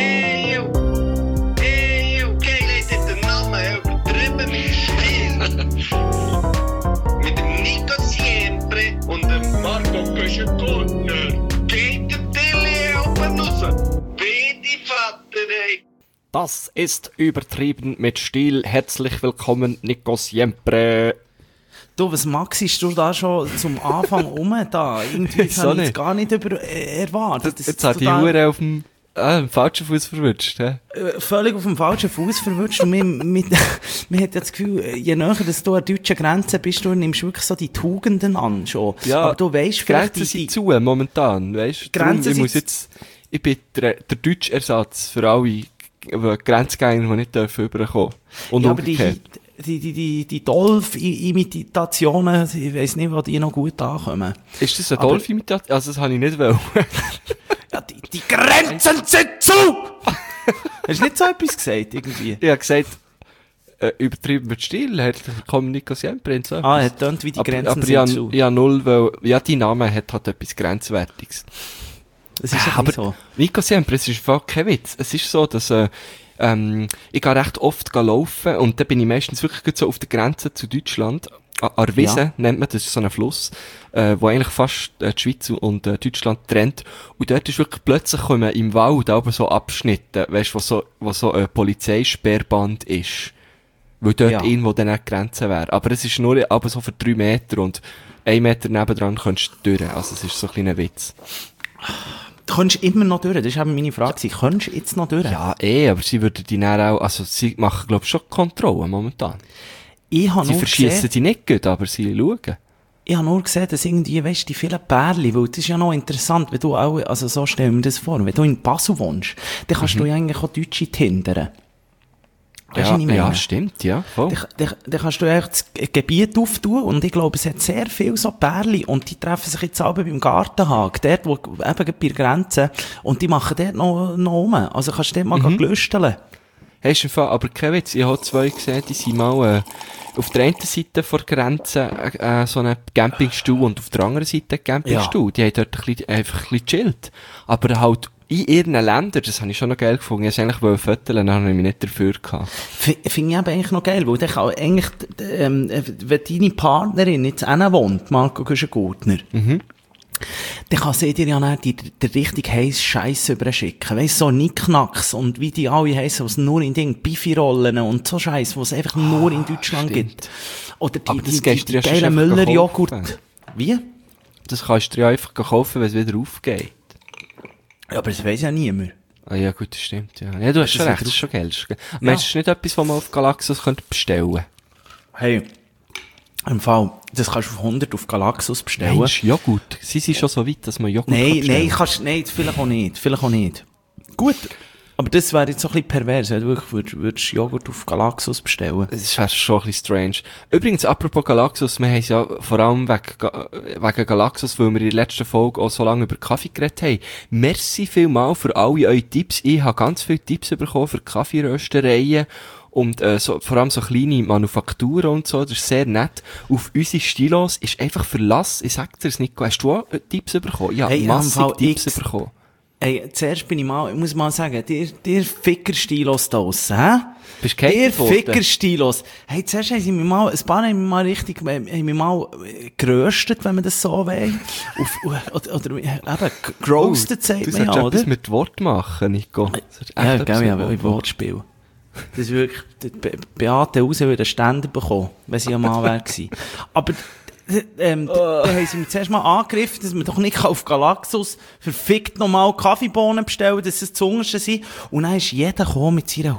Okay, Leute, den Namen übertrieben mit Stil. Mit dem Nico Siempre und dem Marco Köschenkorner. Geht der Tilly oben raus. Bitte, Vater, ey. Das ist übertrieben mit Stil. Herzlich willkommen, Nico Siempre. Du, was maxst du da schon zum Anfang da? Irgendwie habe ich jetzt gar nicht erwartet. Jetzt hat die Hure auf dem falschen Fuß verwünscht. Völlig auf dem falschen Fuß verwünscht. Und man hat ja das Gefühl, je näher dass du an der deutschen Grenze bist, du nimmst wirklich so die Tugenden an schon. Ja, aber du weißt, Grenzen sind zu momentan. Weißt? Darum, ich bin der deutsche Ersatz für alle Grenzgänger, die nicht überkommen dürfen. Und ja, umgekehrt. Die Dolph-Imitationen, ich weiss nicht, wo die noch gut ankommen. Ist das eine Dolph-Imitation? Also, das habe ich nicht wollen. Ja, die Grenzen sind zu! Hast du nicht so etwas gesagt, irgendwie? Ich habe gesagt, übertrieben mit Stil, herzlich willkommen, Nico Siempre. So er tönt wie die Grenzen sind zu. Ja, null, weil, ja, dein Name hat halt etwas Grenzwertiges. Das ist aber so. Nico Siempre, es ist einfach kein Witz. Es ist so, dass, ich gehe recht oft laufen und dann bin ich meistens wirklich so auf der Grenze zu Deutschland. Arwise nennt man, das ist so ein Fluss, wo eigentlich fast die Schweiz und Deutschland trennt. Und dort ist wirklich plötzlich kommen im Wald aber so Abschnitte, weißt, wo so ein Polizeisperrband ist. Weil dort irgendwo dann eine Grenze wäre. Aber es ist nur aber so für 3 Meter und 1 Meter nebendran kannst du durch. Also es ist so ein kleiner Witz. Du kannst immer noch durch, das ist eben meine Frage. Kannst du jetzt noch durch? Ja, aber sie würden die dann auch, also sie machen, glaube ich, schon Kontrollen momentan. Sie verschiessen die nicht gut, aber sie schauen. Ich habe nur gesehen, dass irgendwie, weißt du, die vielen Pärchen, weil das ist ja noch interessant, wenn du auch, also so stellen wir das vor, wenn du in Basel wohnst, dann kannst du ja eigentlich auch Deutsche tindern. Ja, stimmt, ja. Voll. Dann kannst du eigentlich das Gebiet auftun und ich glaube, es hat sehr viele so Pärchen und die treffen sich jetzt alle beim Gartenhag, dort, wo eben bei der Grenze, und die machen dort noch rum. Also kannst du dort mal glüsteln. Hast du im Fall, aber kein Witz, ich habe 2 gesehen, die sind mal auf der einen Seite vor der Grenze so einen Campingstuhl und auf der anderen Seite einen Campingstuhl. Ja. Die haben dort einfach ein bisschen chillt. Aber halt in ihren Ländern, das habe ich schon noch geil gefunden. Ich wollte eigentlich fotografieren, dann habe ich mich nicht dafür gehabt. Finde ich eben eigentlich noch geil, weil dann kann eigentlich, wenn deine Partnerin jetzt wohnt, Marco Güschen-Gurtner, dann kann sie dir ja nicht der richtig heissen Scheiß überschicken. Weißt du, so Nicknacks und wie die alle heissen, was nur in den Bifi-Rollen und so Scheiß, was es einfach nur in Deutschland gibt. Oder die geilen Müller-Joghurt. Wie? Das kannst du ja einfach kaufen, wenn es wieder aufgeht. Ja, aber das weiss ja niemand. Ah ja, gut, das stimmt, ja. Ja, du hast schon recht, das ist schon Geld. Meinst du, das ist nicht etwas, was man auf Galaxus bestellen könnte? Hey, im Fall, das kannst du auf 100 auf Galaxus bestellen. Mensch, Joghurt. Sie sind schon so weit, dass man Joghurt bestellen kann. Nein, vielleicht auch nicht. Gut. Aber das wäre jetzt so ein bisschen pervers, wenn du wirklich würdest Joghurt auf Galaxus bestellen. Das wäre schon ein bisschen strange. Übrigens, apropos Galaxus, wir haben es ja vor allem wegen Galaxus, weil wir in der letzten Folge auch so lange über Kaffee geredet haben. Merci vielmal für alle eure Tipps. Ich habe ganz viele Tipps bekommen für Kaffeeröstereien. Und vor allem so kleine Manufakturen und so, das ist sehr nett. Auf unsere Stilos ist einfach Verlass. Ich sag dir's, Nico, hast du auch Tipps bekommen? Ja, hey, massig Tipps bekommen. Hey, zuerst ich muss mal sagen, dir Ficker-Stilos da draussen, hä? Bist du dir Ficker-Stilos. Hey, zuerst haben sie mich mal, ein paar haben mich mal geröstet, wenn man das so will. Oder eben, geroastet, sagt man ja, oder? Etwas mit Wort machen, Nico. Ja, gell, ja, ein Wortspiel. Das ist wirklich, Beate raus würde einen Ständer bekommen, wenn sie ein Mann wäre gewesen. Aber, da haben sie mich zuerst mal angegriffen, dass man doch nicht auf Galaxus verfickt nochmal Kaffeebohnen bestellen, dass es Zungersten sind. Und dann ist jeder gekommen mit seiner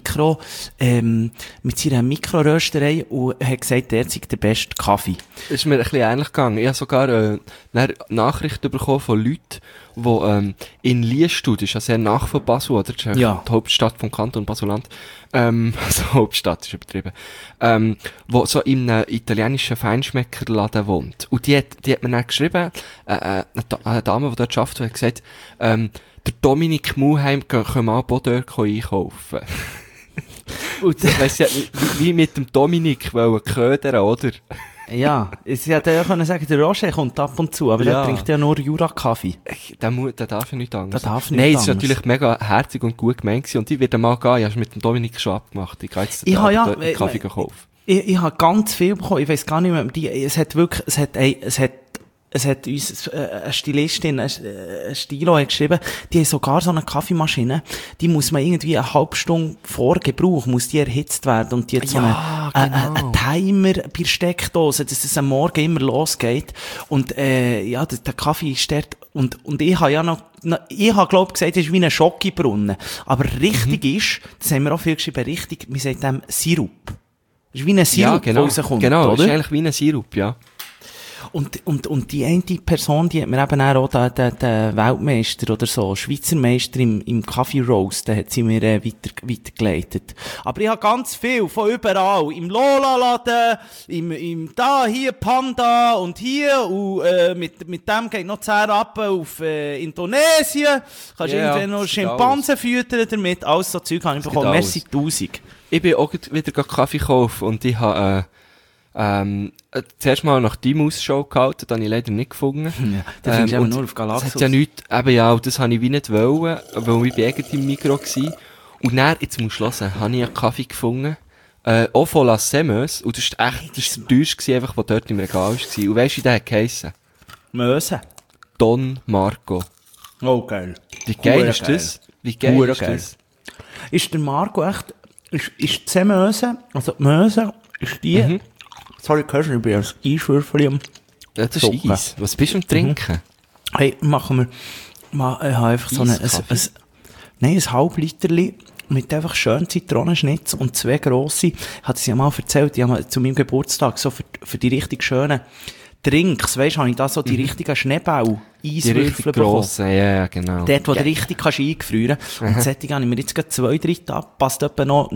Mikrorösterei und hat gesagt, der sei der beste Kaffee. Das ist mir ein bisschen ähnlich gegangen. Ich habe sogar Nachrichten bekommen von Leuten, die in Liestud, ist ja sehr nach von Basel, oder? Das ist die Hauptstadt vom Kanton Basel-Land. Also Hauptstadt ist übertrieben. Wo so in einem italienischen Feinschmeckerladen wohnt. Und die hat mir dann geschrieben, eine Dame, die dort arbeitet, hat gesagt, der Dominik Muheim kann mal dort einkaufen. Und weiss ja, wie mit dem Dominik ködern, oder? Ja, sie hätte ja können sagen, der Roger kommt ab und zu, aber der trinkt ja nur Jura-Kaffee. Der darf ja nicht anders. Der darf nicht Nein, es anders. war natürlich mega herzig und gut gemeint gewesen. Und ich werde mal gehen, ich habe es mit dem Dominik schon abgemacht. Ich gehe jetzt Ich habe ja, den Kaffee kaufen. Ich habe ganz viel bekommen, ich weiss gar nicht mehr, es hat uns eine Stilistin, ein Stilo hat geschrieben, die hat sogar so eine Kaffeemaschine, die muss man irgendwie eine halbe Stunde vor Gebrauch, muss die erhitzt werden und die hat so einen Timer bei der Steckdose, dass es am Morgen immer losgeht und der Kaffee ist dort und ich habe ja noch, ich habe glaub gesagt, es ist wie ein Schokibrunnen, aber richtig ist, das haben wir auch viel geschrieben, richtig, wir sagen dem Sirup. Das ist wie ein Sirup, der rauskommt, genau, oder? Das ist eigentlich wie ein Sirup, ja. Und die eine Person, die hat mir eben auch den Weltmeister oder so, Schweizer Meister im Kaffee Roast, den hat sie mir weitergeleitet. Aber ich habe ganz viel von überall. Im Lola-Laden, im da, hier Panda und hier, und mit dem geht noch 10 Rappen auf Indonesien. Kannst irgendwie noch Schimpansen füttern damit. Alles so Zeug habe ich bekommen. Merci 1000. Ich bin auch wieder Kaffee kaufen und ich habe zuerst mal nach deinem Ausschau gehalten, das habe ich leider nicht gefunden. Ja, da findest du eben nur auf Galaxus. Das hat ja nichts, eben ja, das habe ich wie nicht wollen, weil ich eigentlich im Migros war. Und dann, jetzt musst du hören, habe ich einen Kaffee gefunden, auch von La Semeuse, und das ist echt, das ist der teuerste einfach, was dort im Regal war. Und weisst du, wie der hat geheissen? Möse. Don Marco. Oh, geil. Wie geil ist das? Wie geil ist das? Ist der Marco echt, ist die Möse, also die Möse, ist die, sorry, hörst du, ich bin als Eiswürfel am Ja, das ist Eis. Was bist du am Trinken? Hey, machen wir mal, ich habe einfach so ein Halbliterli mit einfach schön Zitronenschnitz und 2 grosse, ich hatte es ja mal erzählt, die haben zu meinem Geburtstag so für die richtig schönen Drinks, weisst, habe ich da so die richtigen Schneeball-Eiswürfel bekommen. Grossen, ja, genau. Dort, wo du richtig kannst eingefrieren. Und solche habe ich mir jetzt gerade 2 drin ab, passt etwa noch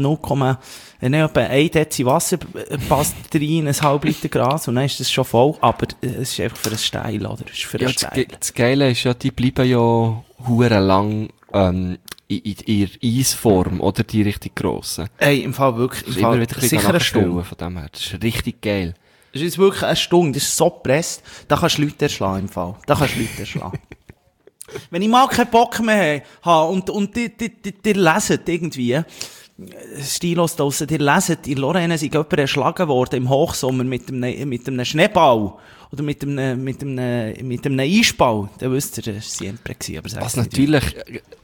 etwa 1 Dezi Wasser passt rein, ein halb Liter Gras, und dann ist das schon voll, aber es ist einfach für ein Steil, oder? Es ist für ein Steil. Das Geile ist ja, die bleiben ja hure lang, in ihrer Eisform, oder die richtig grossen. Ey, im Fall wirklich, Das ist immer wieder sicher eine Stunde. von dem her. Das ist richtig geil. Das ist wirklich eine Stunde, das ist so gepresst, da kannst du Leute erschlagen im Fall. Da kannst du Leute erschlagen. Wenn ich mal keinen Bock mehr habe und die lesen irgendwie, Stilos draussen, die lesen, in Lorraine sind jemand erschlagen worden im Hochsommer mit einem Schneeball oder mit einem Eisball, dann wisst ihr, das war siempre gewesen, aber was natürlich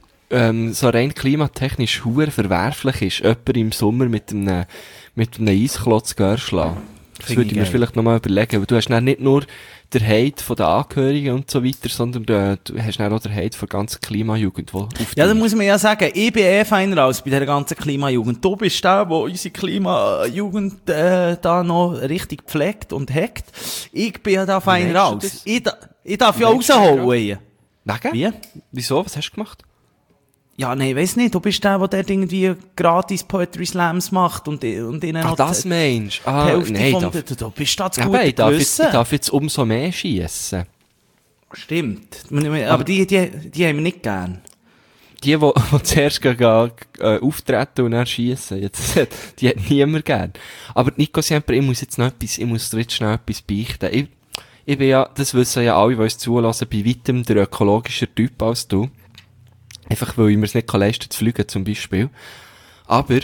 so rein klimatechnisch hure verwerflich ist, jemand im Sommer mit einem Eisklotz erschlagen. Das würde ich mir vielleicht nochmal überlegen, weil du hast dann nicht nur der Hate von den Angehörigen und so weiter, sondern du hast dann auch der Hate von der ganzen Klimajugend. Ja, da muss man ja sagen, ich bin feiner als bei der ganzen Klimajugend. Du bist der, der unsere Klimajugend da noch richtig pflegt und hackt. Ich bin ja da feiner als. Ich darf ja rausholen. Wegen? Wie? Wieso? Was hast du gemacht? Ja, nee, weiss nicht. Du bist der irgendwie gratis Poetry Slams macht und ihnen noch das meinst du? die Hälfte du bist da zu gut ich darf jetzt umso mehr schiessen. Stimmt. Aber die haben wir nicht gern. Die zuerst auftreten und dann schiessen, die hat niemand gern. Aber Nico Siempre, ich muss dir jetzt schnell etwas beichten. Ich bin ja, das wissen ja alle, die uns zulassen, bei weitem der ökologischer Typ als du. Einfach, weil ich mir es nicht leisten kann, zu fliegen, zum Beispiel. Aber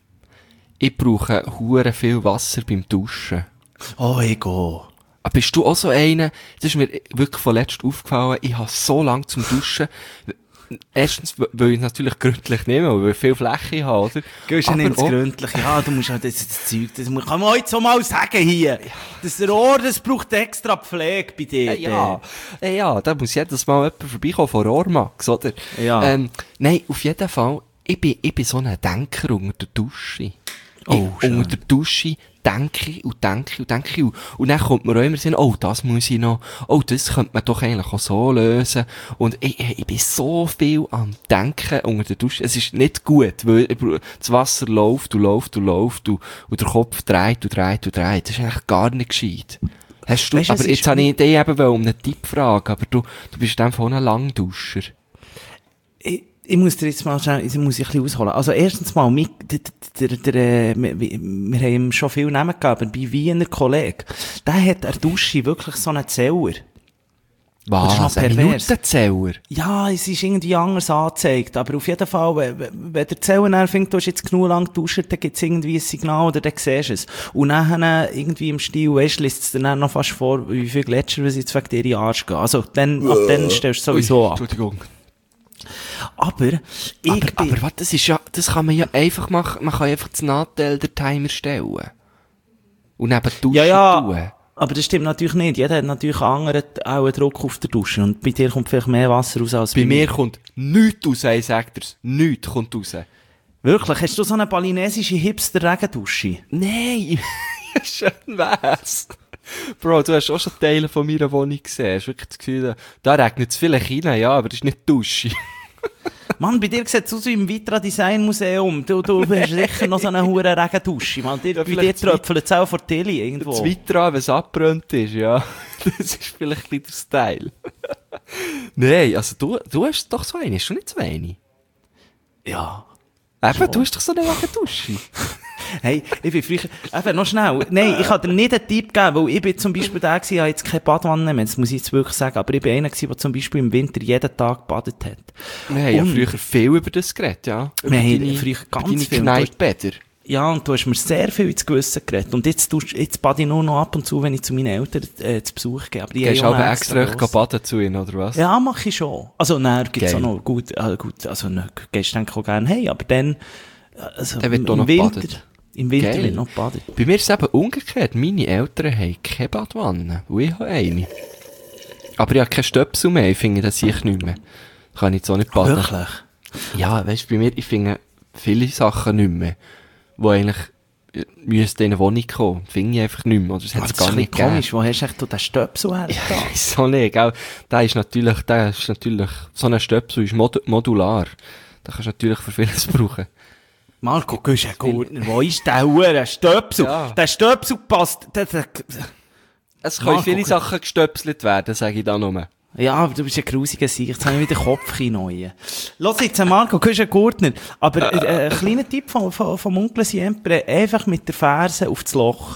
ich brauche hure viel Wasser beim Duschen. Oh, Ego. Aber bist du auch so einer? Das ist mir wirklich von letztem aufgefallen. Ich habe so lange zum Duschen. Erstens, weil ich es natürlich gründlich nehme, weil ich viel Fläche habe, oder? Gehst du nicht ins Gründliche? Ja, du musst halt das Zeug, das kann man heute so mal sagen hier. Das Rohr, das braucht extra Pflege bei dir. Ja, da muss jedes Mal jemand vorbeikommen von Rohrmax, oder? Ja. Nein, auf jeden Fall, ich bin so ein Denker unter der Dusche. Unter der Dusche denke ich. Und dann kommt mir auch immer Sinn, oh, das muss ich noch, oh, das könnte man doch eigentlich auch so lösen. Und ich bin so viel am Denken unter der Dusche. Es ist nicht gut, weil das Wasser läuft und der Kopf dreht. Das ist eigentlich gar nicht gescheit. Hast du, aber jetzt habe ich dich eben um einen Tipp fragen, aber du bist in dem Fall ein Langduscher. Ich ich muss dir jetzt mal schnell, ich muss ein bisschen ausholen. Also erstens mal, wir haben ihm schon viel Namen gegeben, bei Wiener Kollege, der hat an der Dusche wirklich so einen Zähler. Das ist noch Was? Ein pervers. Minutenzähler? Ja, es ist irgendwie anders angezeigt, aber auf jeden Fall, wenn der Zähler findet, du hast jetzt genug lang geduscht, dann gibt's irgendwie ein Signal oder dann siehst du es. Und dann irgendwie im Stil, weisst du, liest es dann noch fast vor, wie viel Gletscher jetzt wegen dir in den Arsch gehen. Also, ab dann stellst du sowieso an. Entschuldigung. Aber was, das kann man ja einfach machen. Man kann einfach das Nadel der Timer stellen. Und neben die Dusche tun. Aber das stimmt natürlich nicht. Jeder hat natürlich einen anderen auch einen Druck auf der Dusche. Und bei dir kommt vielleicht mehr Wasser raus als Bei mir kommt nichts raus, ich sag dir's. Nichts kommt raus. Wirklich? Hast du so eine balinesische Hipster-Regendusche? Nein! Schön wär's. Bro, du hast auch schon Teile von meiner Wohnung gesehen. Hast wirklich das Gefühl, da regnet es vielleicht rein, ja, aber das ist nicht die Dusche. Mann, bei dir sieht es aus wie im Vitra Design Museum. Du hast sicher noch so eine hure Regendusche. Mann, bei dir tröpfelt es auch vor Tilly irgendwo. Das Vitra, wenn es abgebrannt ist, ja. Das ist vielleicht ein bisschen der Style. Nein, also du hast doch so eine, hast du nicht so eine? Ja. Eben, du hast doch so eine Regendusche. Hey, ich bin früher, eben, noch schnell. Nein, ich kann dir nicht einen Tipp geben, weil ich bin zum Beispiel der gewesen, ich habe jetzt keine Badwanne mehr, das muss ich jetzt wirklich sagen, aber ich bin einer gewesen, der zum Beispiel im Winter jeden Tag gebadet hat. Wir haben ja früher viel über das geredet, ja. Wir haben früher ganz viel. Kneippbäder. Ja, und du hast mir sehr viel ins Gewissen geredet. Und jetzt bade ich nur noch ab und zu, wenn ich zu meinen Eltern zu Besuch gehe. Aber die gehst du haben aber auch extra gross. baden zu ihnen, oder was? Ja, mache ich schon. Also, nein, gibt's auch Geil. noch gut, also, gehst du denke ich auch gerne, hey, aber dann, also, Dann wird auch noch Winter, gebadet. im Winter Geil. wird noch gebadet. Bei mir ist es eben umgekehrt. Meine Eltern haben keine Badwanne. Und ich habe eine. Aber ich habe keine Stöpsel mehr. Ich finde, das sehe ich nicht mehr. Kann ich jetzt auch nicht baden. Wirklich? Ja, weißt du, bei mir, ich finde viele Sachen nicht mehr. Die eigentlich müssten in eine Wohnung kommen. Finde ich einfach nicht mehr. Oder das hat es Das ist gar ein nicht bisschen gegeben. komisch. Wo hast du den Stöpsel her? Ja, so nicht, gell? Der ist natürlich, so ein Stöpsel ist modular. Da kannst du natürlich für vieles brauchen. Marco Güschen-Gurtner, wo ist der Hure Stöpsel? Ja. Der Stöpsel passt. Es können Marco, viele Sachen gestöpselt werden, sage ich da nur. Ja, aber du bist ein grusiger Sieg. Jetzt habe ich wieder Kopfkino hier. Lass jetzt, Marco Güschen-Gurtner. Aber ein kleiner Tipp vom Onkel Siempre. Einfach mit der Ferse auf das Loch.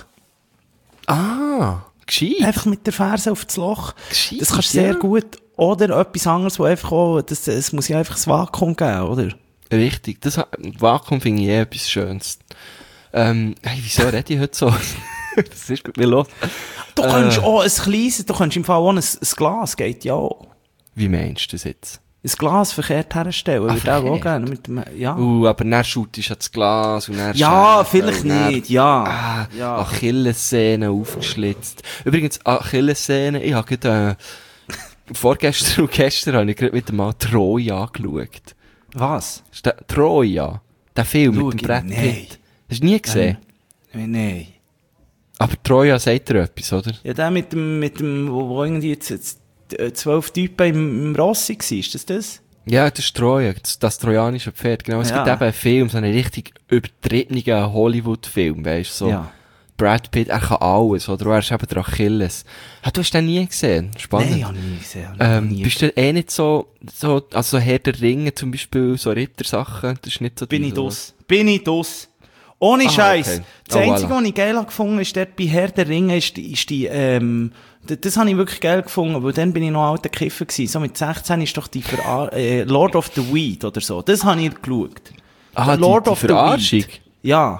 Ah, gescheit. Einfach mit der Ferse auf das Loch. Gescheit, Das kannst du sehr ja. gut. Oder etwas anderes, wo einfach auch, es muss ja einfach das Vakuum geben, oder? Richtig, Vakuum finde ich etwas Schönes. Hey, wieso rede ich heute so? Was ist mit mir los? Du kannst auch ein kleines, du kannst im Fall auch ein Glas, geht ja auch. Wie meinst du das jetzt? Ein Glas verkehrt herstellen, würde ich auch verkehrt? gerne mit dem, ja. Aber dann schautest du das Glas und dann Ja, Schärfe vielleicht und dann- nicht, ja. Ja. Achillessehne aufgeschlitzt. Übrigens, Achillessehne, ich habe gerade, vorgestern und gestern habe ich gerade wieder mal Troja angeschaut. Was? Ist der Troja? Der Film Schau mit dem ich- Brett nein. Pitt. Hast du nie gesehen? Nein. Aber Troja sagt dir etwas, oder? Ja, der mit dem, wo irgendwie jetzt 12 Typen im Rossi war, ist das? Ja, das ist Troja, das trojanische Pferd. Genau, es Ja. gibt eben einen Film, so einen richtig übertriebenen Hollywood-Film, weißt du, so. Ja. Brad Pitt, er kann alles, oder? Er ist eben der Achilles. Du hast den nie gesehen? Spannend. Nein, habe ich nie gesehen. Bist du eh nicht so, also Herr der Ringe zum Beispiel, so Rittersachen, das ist nicht so Bin ich deins, dus. Ohne Scheiß. okay. Das Oh, Einzige, voilà. was ich geil habe gefunden ist dort bei Herr der Ringe, ist die, das habe ich wirklich geil gefunden, weil dann bin ich noch alter Kiffer gewesen. So mit 16 ist doch die Lord of the Weed oder so. Das habe ich geschaut. Ah, Lord die of the Verarschung? Weed. Ja.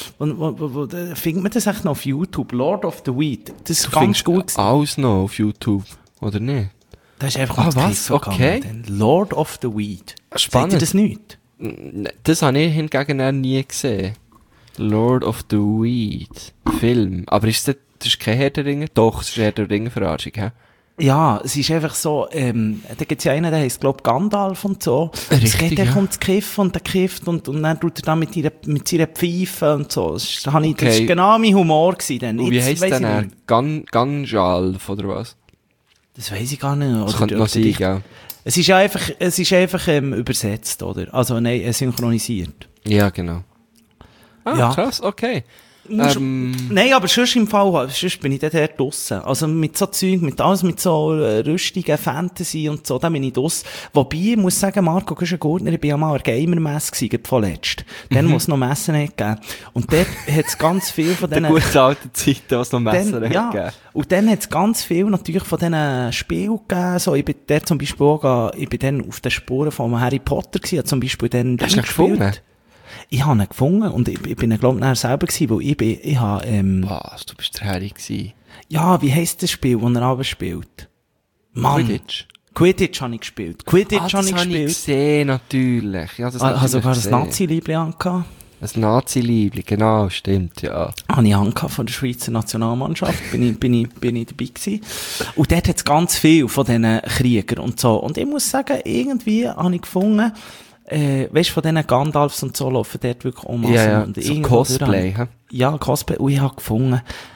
Wo findet man das echt noch auf YouTube? Lord of the Weed. Das ist ganz Findest gut gewesen. alles noch auf YouTube, oder nicht? Das ist einfach Ah, ins was? Kiffen Okay. gegangen dann. Lord of the Weed. Spannend. Sagt ihr das nicht? Das habe ich hingegen auch nie gesehen. Lord of the Weed. Film. Aber das ist kein Herr der Ringe? Doch, es ist Herr der Ringe Verarschung, hä? Ja, es ist einfach so, da gibt's ja einen, der heisst, glaub, Gandalf und so. Und es Richtig, geht, der ja. kommt zu kiffen und der kifft und dann tut er dann mit seiner Pfeife und so. Das ist Okay. genau mein Humor gewesen dann. Und wie Jetzt heisst weiss denn ich er? nicht. Ganjalf, oder was? Das weiss ich gar nicht. Das Oder könnte noch sein, gell? Es ist einfach übersetzt, oder? Also, nein, synchronisiert. Ja, genau. Ah, Ja. krass, okay. Nein, aber sonst im Fall, sonst bin ich dort draussen. Also mit so Zeug, mit so rüstigen Fantasy und so, da bin ich draussen. Wobei, ich muss sagen, Marco Güschen-Gurtner, ich bin ja mal an der Gamer-Messe gewesen, vorletzt. Dann, wo es noch Messen nicht gegeben. Und dort hat es ganz viel von diesen... Die gute alte Zeit, wo es noch Messen nicht ja. gegeben. Und dann hat es ganz viel natürlich von diesen Spielen gegeben. So, ich bin dort zum Beispiel auch, ich bin dann auf den Spuren von Harry Potter gewesen, zum Beispiel dann... Hast du ihn gefunden? Ich habe ihn gefunden und ich bin glaube ich selber gewesen, weil ich habe, Was, du bist der Harry gewesen. ja, wie heisst das Spiel, das er aber spielt? Mann. Quidditch habe ich gespielt. Das habe ich gesehen, natürlich. Ja, das habe sogar ein Nazi-Liebli angehabt. Ein Nazi-Liebli, genau, stimmt, ja. Habe ich angehabt von der Schweizer Nationalmannschaft, bin ich dabei gewesen. Und dort hat es ganz viel von diesen Kriegern und so. Und ich muss sagen, irgendwie habe ich gefunden, weißt du, von diesen Gandalfs und so laufen dort wirklich um. Ja, und so Cosplay, hä? Ja, Cosplay. Und ich habe gefunden,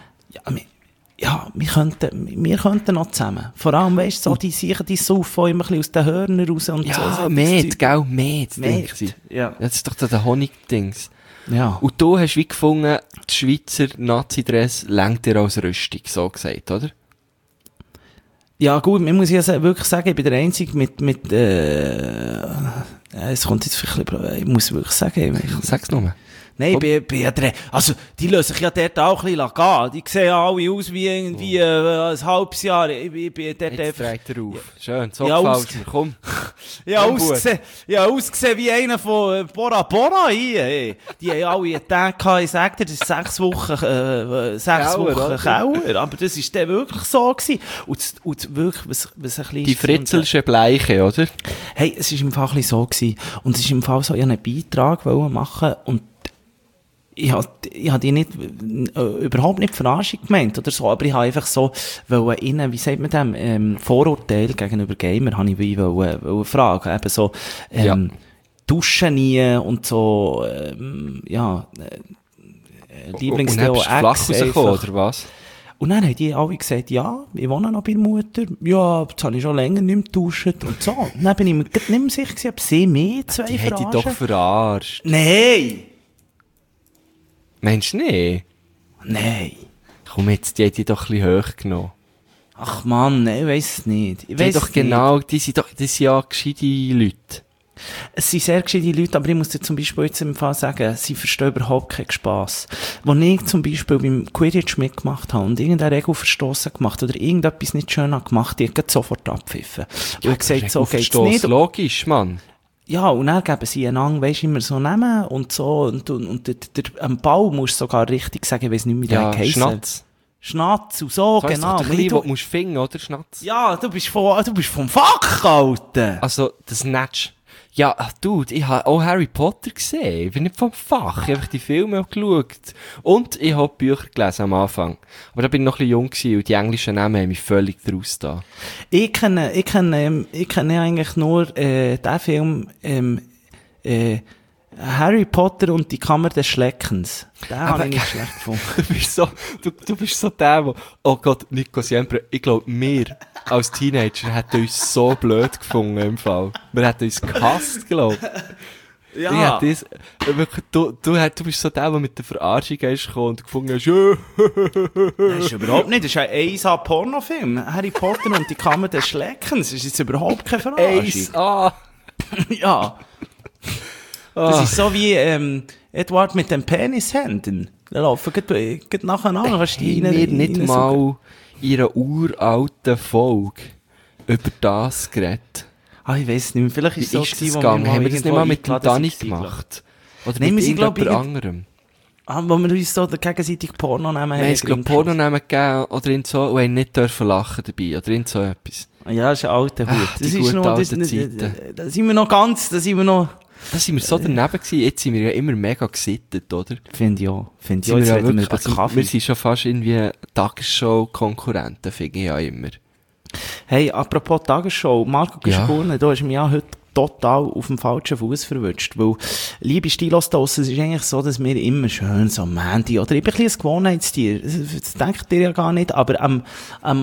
wir könnten noch zusammen. Vor allem, weißt du, so, die saufen immer ein bisschen aus den Hörnern raus und so. Ja, Met, gell, Met. Ja. Das ist doch der Honig-Dings. Ja. Und du hast wie gefunden, die Schweizer Nazi-Dress lenkt dir als Rüstung, so gesagt, oder? Ja, gut, man muss ja wirklich sagen, ich bin der Einzige mit es kommt jetzt vielleicht, ich muss wirklich sagen, Sag's nur. Nein, ich bin ja also, die lassen sich ja dort auch ein bisschen gehen. Die sehen alle aus wie irgendwie, ein halbes Jahr. Ich bin dort Jetzt fragt er auf. Schön, so Ja, gefällt's mir, komm. ausgesehen wie einer von Bora Bora hier, hey. Die haben alle einen Tag gehabt, ich sag dir, das ist 6 Wochen Kauer. Aber das ist dann wirklich so gewesen. Und wirklich, was ein bisschen... Die fritzelsche Bleiche, oder? Hey, es ist im Fall ein bisschen so gewesen. Und es ist im Fall so, ich wollte einen Beitrag machen und ich hab die nicht, überhaupt nicht Verarschung gemeint oder so, aber ich habe einfach so, ihnen, wie sagt man dem, Vorurteil gegenüber Gamer, habe ich wollen fragen, eben so, duschen nie und so, Lieblingsdeo X. Und dann bist du flach rausgekommen, oder was? Und dann haben die alle gesagt, ja, ich wohne noch bei der Mutter, ja, jetzt habe ich schon länger nicht mehr geduscht und so. Und dann bin ich mir nicht mehr sicher, ob sie mir zwei verarschen. Die hätte ich doch verarscht. Nein! Meinst du nicht? Nein. Komm jetzt, die hat die doch ein bisschen hoch genommen. Ach Mann, nein, ich weiss es nicht. Die sind ja gescheite Leute. Es sind sehr gescheite Leute, aber ich muss dir zum Beispiel jetzt im Fall sagen, sie verstehen überhaupt keinen Spass. Als ich zum Beispiel beim Quidditch mitgemacht habe und irgendeinen Regelverstoss gemacht oder irgendetwas nicht schön gemacht, die hat sofort abpfiffen. Und ich gesagt, so geht's nicht. Logisch, Mann. Ja, und dann geben sie einander, weisst immer so nehmen und so, und am Ball musst du sogar richtig sagen, ich weiss nicht mehr, wie der heisst. Schnatz und so, so genau. Das ist doch du musst finden, oder? Schnatz. Ja, du bist vom Fach, Alter. Also, das Natsch. Ja, Dude, ich habe auch Harry Potter gesehen. Ich bin nicht vom Fach. Ich habe einfach die Filme auch geschaut. Und ich habe Bücher gelesen am Anfang. Aber da bin ich noch ein bisschen jung gewesen und die englischen Namen haben mich völlig draus da. Ich kenne eigentlich nur, den Film, Harry Potter und die Kammer des Schleckens. Den habe ich nicht schlecht gefunden. Du bist so der, oh Gott, Nico Siempre, ich glaube, wir als Teenager hätten uns so blöd gefunden im Fall. Wir hätten uns gehasst, glaube ich. Ja. Du bist so der mit der Verarschung gekommen und gefunden hast, Das ist überhaupt nicht, das ist ein 1A-Pornofilm. Harry Potter und die Kammer des Schleckens. Das ist jetzt überhaupt keine Verarschung. 1A. Ja. Das ist so wie Edward mit den Penishänden. Da laufen geht nacheinander. Haben wir nicht mal in einer uralten Folge über das geredet? Ah, ich weiss nicht mehr. Vielleicht ist es so, haben wir das nicht mal mit dem Dani gemacht? Oder nein, mit irgendjemand anderem? Wo wir uns so gegenseitig Porno nehmen haben. Wir haben es glaube Porno gegeben oder in so, und haben nicht dürfen lachen dabei, oder in so etwas. Ja, das ist ein alter Hut. Das ist noch, da sind wir noch ganz, Da sind wir so daneben gewesen. Jetzt sind wir ja immer mega gesittet, oder? Finde ich auch. Jetzt reden wir über Kaffee. Wir sind schon fast irgendwie Tagesschau-Konkurrenten, finde ich ja immer. Hey, apropos Tagesschau, Marco Güschen-Gurtner, du hast mich ja heute total auf dem falschen Fuß verwünscht, weil, liebe Stilos-Dossen, es ist eigentlich so, dass wir immer schön so am Handy, oder ich bin ein bisschen ein Gewohnheitstier, das denkt ihr ja gar nicht, aber am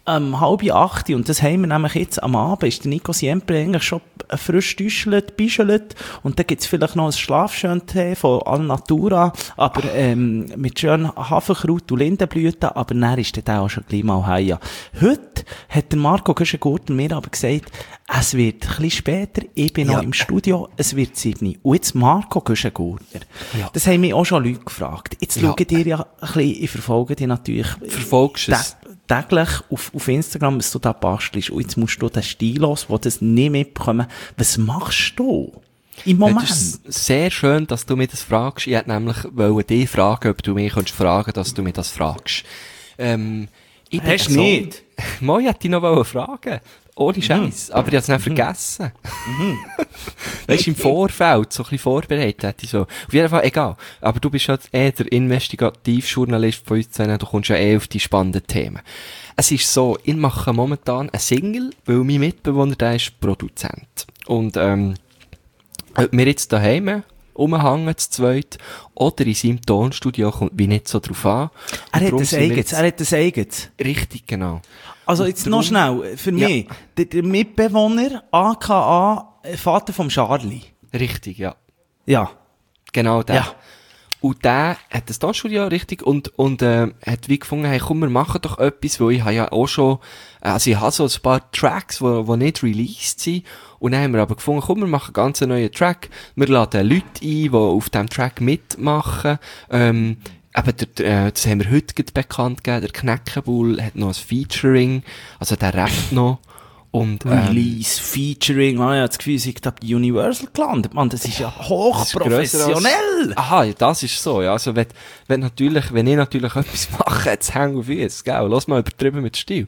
7:30 und das haben wir nämlich jetzt am Abend, ist der Nico Siempre eigentlich schon frisch bischelt und dann gibt's vielleicht noch ein Schlafschöntee von Alnatura, aber mit schönen Haferkraut und Lindenblüten, aber dann ist dann auch schon gleich mal heim. Heute hat der Marco Güschen-Gurtner mir aber gesagt, es wird ein bisschen später, ich bin noch im Studio, es wird 7. Und jetzt Marco Güschen-Gurtner. Ja. Das haben mich auch schon Leute gefragt. Jetzt schaut ihr ja ein bisschen, ich verfolge dich natürlich. Verfolgst du es? Täglich auf Instagram, was du da bastelst. Und jetzt musst du den Stilos, die das nicht mitbekommen. Was machst du im Moment? Das ist sehr schön, dass du mir das fragst. Ich wollte nämlich dich fragen, ob du mich fragen, dass du mir das fragst. Hast du nicht? Moi hätte ich noch fragen. Ohne Scheiß. Aber ich habe es nicht vergessen. Weisst du, im Vorfeld, so ein bisschen vorbereitet hätte ich so. Auf jeden Fall, egal. Aber du bist ja der Investigativjournalist von uns zusammen. Du kommst ja auf die spannenden Themen. Es ist so, ich mache momentan eine Single, weil mein Mitbewohner, der ist Produzent. Und, ob wir jetzt daheim rumhängen, zu zweit, oder in seinem Tonstudio, kommt wie nicht so drauf an. Er hat das eigenes. Richtig, genau. Also jetzt noch schnell, für mich, der Mitbewohner, aka Vater vom Charlie. Richtig, ja. Ja. Genau der. Ja. Und der hat das Tonstudio, richtig, und hat wie gefunden, hey, komm, wir machen doch etwas, weil ich habe ja auch schon, also ich habe so ein paar Tracks, die nicht released sind, und dann haben wir aber gefunden, komm, wir machen ganz einen neuen Track, wir laden Leute ein, die auf diesem Track mitmachen, aber das haben wir heute bekannt gegeben, der Knäckebull hat noch ein Featuring, also der rappt noch. Und, Release, Featuring, ich habe das Gefühl, ich habe bei Universal gelandet, man, das ist ja hochprofessionell. Aha, das ist so, ja, also wenn ich natürlich etwas mache, jetzt hängen auf uns, gell, lass mal übertrieben mit Stil.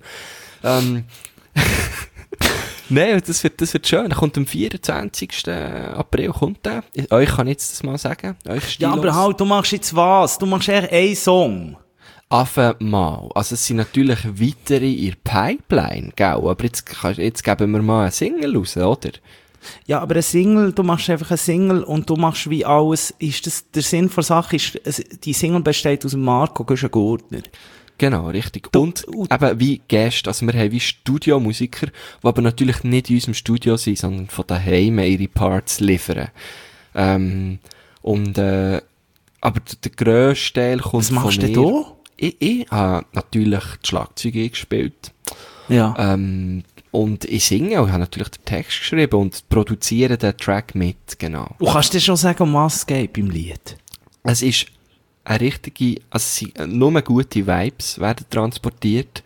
Nein, das wird schön. Er kommt am 24. April, kommt der. Euch kann ich jetzt das mal sagen. Ja, aber halt, du machst jetzt was? Du machst eher einen Song. Mal. Also es sind natürlich weitere in der Pipeline, gell? Aber jetzt geben wir mal eine Single raus, oder? Ja, aber eine Single, du machst einfach eine Single und du machst wie alles, ist das, der Sinn der Sache ist, die Single besteht aus Marco Güschen-Gurtner. Genau, richtig. Und eben wie Gäste, also wir haben wie Studiomusiker, die aber natürlich nicht in unserem Studio sind, sondern von daheim ihre Parts liefern. Aber der grösste Teil kommt von mir. Was machst du? Ich habe natürlich die Schlagzeuge gespielt. Ja. Und ich singe und habe natürlich den Text geschrieben und produziere den Track mit, genau. Und kannst du dir schon sagen, um was es geht beim Lied? Es ist eine richtige, also es sind nur gute Vibes werden transportiert.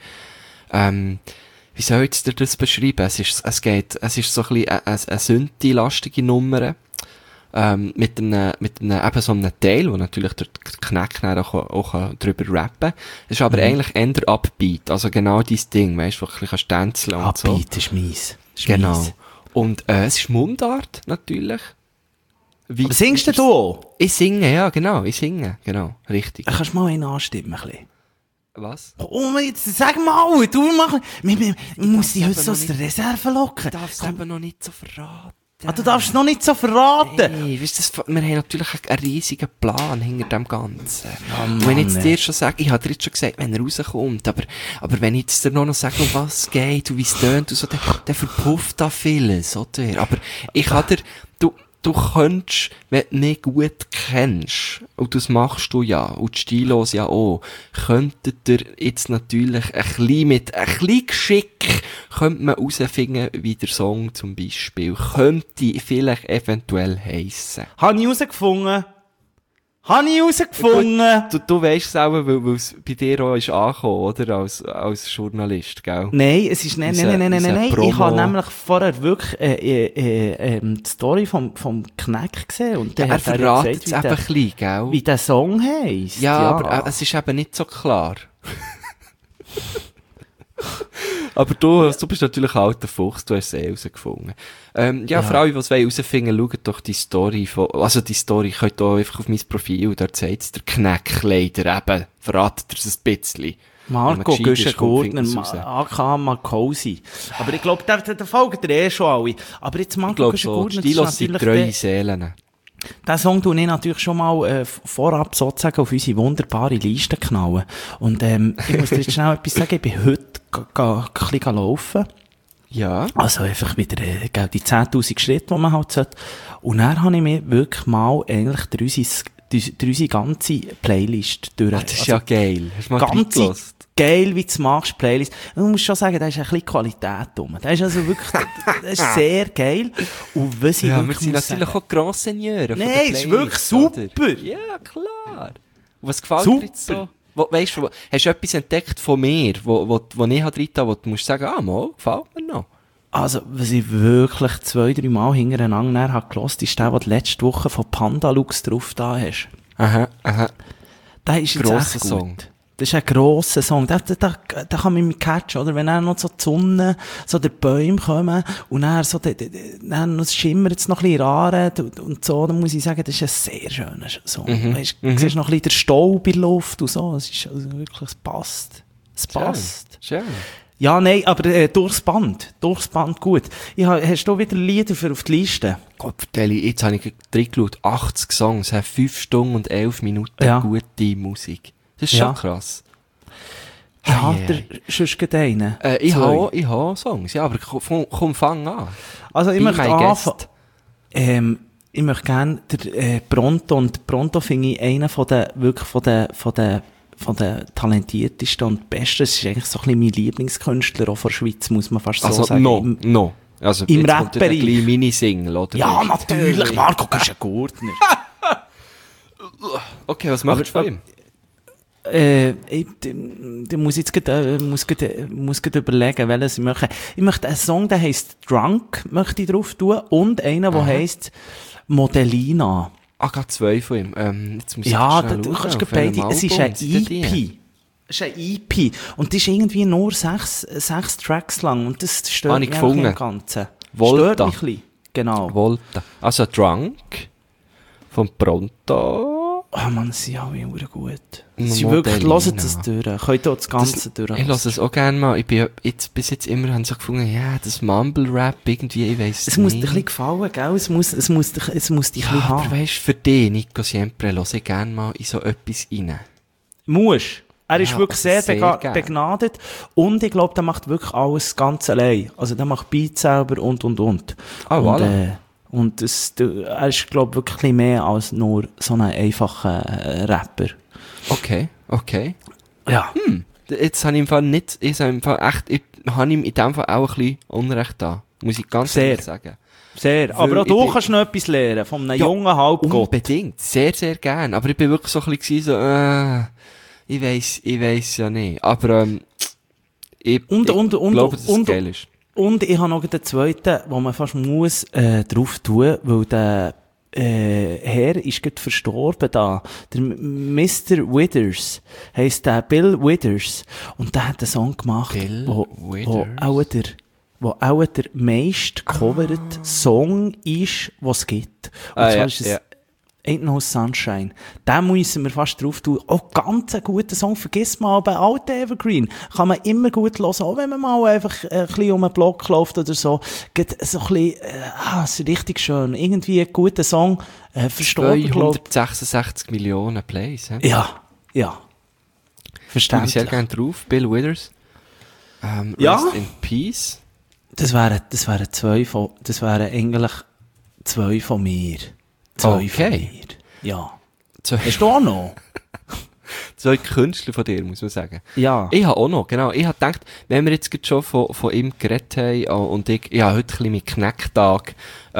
Wie soll ich dir das beschreiben? Es ist so ein bisschen eine Synthi-lastige Nummer. Mit einem eben so einem Teil, wo natürlich der Kneck auch drüber rappen kann. Es ist aber eigentlich eher Upbeat, also genau dein Ding, weißt du, wo du ein bisschen tänzeln und so. Upbeat ist mies. Genau. Mies. Und es ist Mundart, natürlich. Aber singst du auch? Ich singe, ja, genau, richtig. Kannst du mal einen anstimmen, ein bisschen? Was? Oh, jetzt sag mal, ich muss dich heute so aus der Reserve locken. Du darfst es eben noch nicht so verraten. Ah, du darfst es noch nicht so verraten? Hey, weißt du, wir haben natürlich einen riesigen Plan hinter dem Ganzen. Und wenn ich jetzt dir schon sage, ich habe dir jetzt schon gesagt, wenn er rauskommt, aber wenn ich jetzt dir noch sage, um was es geht und wie es tönt und so, dann verpufft da vieles, oder? Aber ich kann dir, du könntest, wenn du nicht gut kennst, und das machst du ja, und die Stilos ja auch, könntet ihr jetzt natürlich mit ein bisschen Geschick, könnte man herausfinden, wie der Song zum Beispiel könnte vielleicht eventuell heissen. Habe ich herausgefunden. Du weisst es auch, weil es bei dir auch ist angekommen, oder? Als Journalist, gell? Nein, es ist, nein. Ich habe nämlich vorher wirklich, die Story vom Kneck gesehen. Und er verratet es eben ein bisschen, gell? Wie der Song heisst. Ja, aber es ist eben nicht so klar. Aber du bist natürlich ein alter Fuchs, du hast es herausgefunden. Für alle, die es herausfinden wollen, schaut doch die Story die Story könnt ihr einfach auf mein Profil, dort sagt es der Kneckleider eben, verratet er es ein bisschen. Marco Güschen-Gurtner, aka Marcosi. Aber ich glaube, der folgt dir schon alle. Aber jetzt Marco Güschen-Gurtner, die sind treue Seelen. Den Song tue ich natürlich schon mal vorab sozusagen auf unsere wunderbare Liste knallen. Und ich muss dir jetzt schnell etwas sagen, ich bin heute ein bisschen laufen. Ja. Also einfach wieder die 10'000 Schritte, die man halt sollte. Und dann habe ich mir wirklich mal eigentlich durch unsere ganze Playlist durch. Das ist ja geil. Hast du mal ganz reingelassen? geil, wie du es machst, Playlist. Und ich muss schon sagen, da ist ein bisschen Qualität drum. Da ist also wirklich, das ist sehr geil. Und was ich Ja, wir wirklich sind muss natürlich sagen, auch Grand Seigneur. Nein, es ist wirklich super. Ja, klar. Und was gefällt Super. dir jetzt so? Weißt du, hast du etwas entdeckt von mir, wo ich halt rein wo du musst sagen, mal, gefällt mir noch? Also, was ich wirklich 2-3 Mal hintereinander habe gehört, ist der, den du letzte Woche von Pandalux drauf da hast. Aha. Der ist jetzt Grosser echt gut. Song. Das ist ein grosser Song. Da kann man mich catchen, oder? Wenn dann noch so die Sonne, so der Bäume kommen, und dann so, dann noch schimmert es noch ein bisschen rar, und so, dann muss ich sagen, das ist ein sehr schöner Song. Weißt, du siehst noch ein bisschen den Staub in der Luft und so. Es ist also wirklich, es passt. Es passt. Schön. Ja, nein, aber durchs Band gut. Hast du wieder Lieder auf die Liste? Gott, Deli, jetzt habe ich reingeschaut, 80 Songs, 5 Stunden und 11 Minuten Ja. gute Musik. Das ist Ja. schon krass. Hat Hey, er sonst gerade einen? Ich Zwei? habe Songs, ja, aber komm, fang an. Also ich Be möchte my anfangen. guest. Ich möchte gerne Pronto, und Pronto finde ich einen von den talentiertesten und besten. Das ist eigentlich so ein bisschen mein Lieblingskünstler auch von der Schweiz, muss man fast so Also, sagen. no. Also, im jetzt kommt Rap-Bereich. ein kleiner Mini-Single, oder? Ja, natürlich, Marco, du bist ein Gurtner. Okay, was machst du von ihm? Ich muss jetzt muss grad überlegen, welches ich möchte. Ich möchte einen Song, der heisst Drunk, möchte ich drauf tun, und einen, der heisst Modellina. Gerade 2 von ihm. Jetzt muss Ja, ich schnell du schauen, kannst auf beide, welchem es ist Album ein sind denn die? EP. Es ist ein EP. Und das ist irgendwie nur 6 Tracks lang. Und das stört Habe ich mich einfach gefunden. im Ganzen. Volta. Stört mich ein bisschen. Genau. Volta. Also Drunk von Pronto. Oh Mann, sie sind alle verdammt gut. Modellina. Sie wirklich, hört es durch. Könnt ihr das Ganze durch. Ich lasse es auch gerne mal. Ich bin bis jetzt immer so gefunden, ja, das Mumble-Rap irgendwie, ich weiss Es nicht. muss dir ein bisschen gefallen, gell? Es muss dich ein bisschen aber haben. weisst, für dich, Nico Siempre, lasse ich gerne mal in so etwas rein. Musst. Er ist Ja, wirklich sehr, sehr gern. begnadet. Und ich glaube, der macht wirklich alles ganz allein. Also der macht Beats selber und. Ah, und, voilà. Und er ist, glaube ich, wirklich ein bisschen mehr als nur so ein einfacher Rapper. Okay. Ja. Jetzt habe ich im Fall nicht, ich habe ihm in dem Fall auch ein bisschen Unrecht da. Muss ich ganz Sehr. ehrlich sagen. Sehr. Weil Aber auch ich du bin- kannst noch etwas lernen von einem Ja, jungen Halbgott. Unbedingt. Sehr, sehr gern. Aber ich bin wirklich so ein bisschen so, ich weiss ja nicht. Aber, ich glaube, dass es geil ist. Und ich habe noch den zweiten, wo man fast muss drauf tun, weil der Herr ist gerade verstorben da. Der Mr. Withers heisst der Bill Withers. Und der hat einen Song gemacht, Bill wo Withers. auch der meist covered Song ist, was es gibt. Und zwar ist es Ain't No Sunshine. Den müssen wir fast drauf tun. Auch ganz ein guter Song. Vergiss mal, bei alten Evergreen kann man immer gut hören, auch wenn man mal einfach ein bisschen um einen Block läuft oder so. Geht so ein bisschen, ist richtig schön. Irgendwie ein guter Song, verstorben, glaub ich. 266 Millionen Plays, hä? Ja. Ich bin Verständlich. sehr gerne drauf. Bill Withers. Ja. Rest in Peace. Das wären eigentlich 2 von mir. 2 von Okay. mir. Ja. Zwei, Hast du auch noch? zwei Künstler von dir, muss man sagen. Ja. Ich habe auch noch, genau. Ich habe gedacht, wenn wir jetzt gerade schon von ihm geredet haben, und ich habe heute ein bisschen mit Knacktag,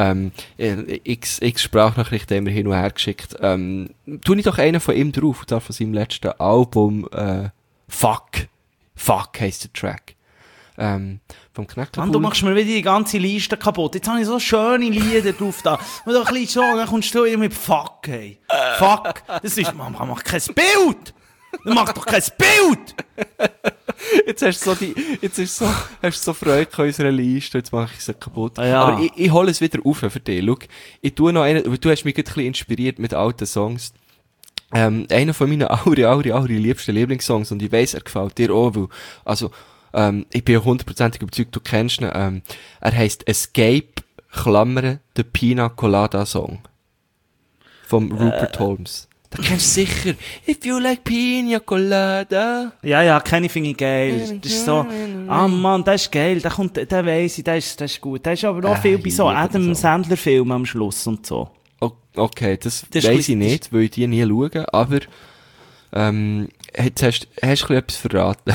x Sprachnachrichten haben wir hin und her geschickt, tu ich doch einen von ihm drauf, und zwar von seinem letzten Album, Fuck heisst der Track. Vom Knacktag. Mann, du machst mir wieder die ganze Liste kaputt. Jetzt habe ich so schöne Lieder drauf da. Und doch ein bisschen so, dann kommst du wieder mit Fuck, hey. Fuck. Das ist, man macht kein Bild. Man macht doch kein Bild. Jetzt hast du so Freude an unserer Liste, jetzt mache ich sie kaputt. Ah, ja. Aber ich hole es wieder auf für dich. Schau, ich tue noch einen, weil du hast mich gerade ein bisschen inspiriert mit alten Songs. Einer von meinen liebsten Lieblingssongs, und ich weiss, er gefällt dir auch, weil, also, ich bin ja 100% überzeugt, du kennst ihn, er heisst Escape, Klammern, der Pina Colada Song. Vom Rupert Holmes. Da kennst du sicher. If you like Pina Colada. Ja, kenne ich, finde ich geil. Das ist so, Mann, das ist geil, der weiss ich, das ist gut. Das ist aber auch viel bei so Adam Sandler-Filmen am Schluss und so. Okay, das weiss ich nicht, weil ich die nie schaue, aber, jetzt hast du ein bisschen etwas verraten.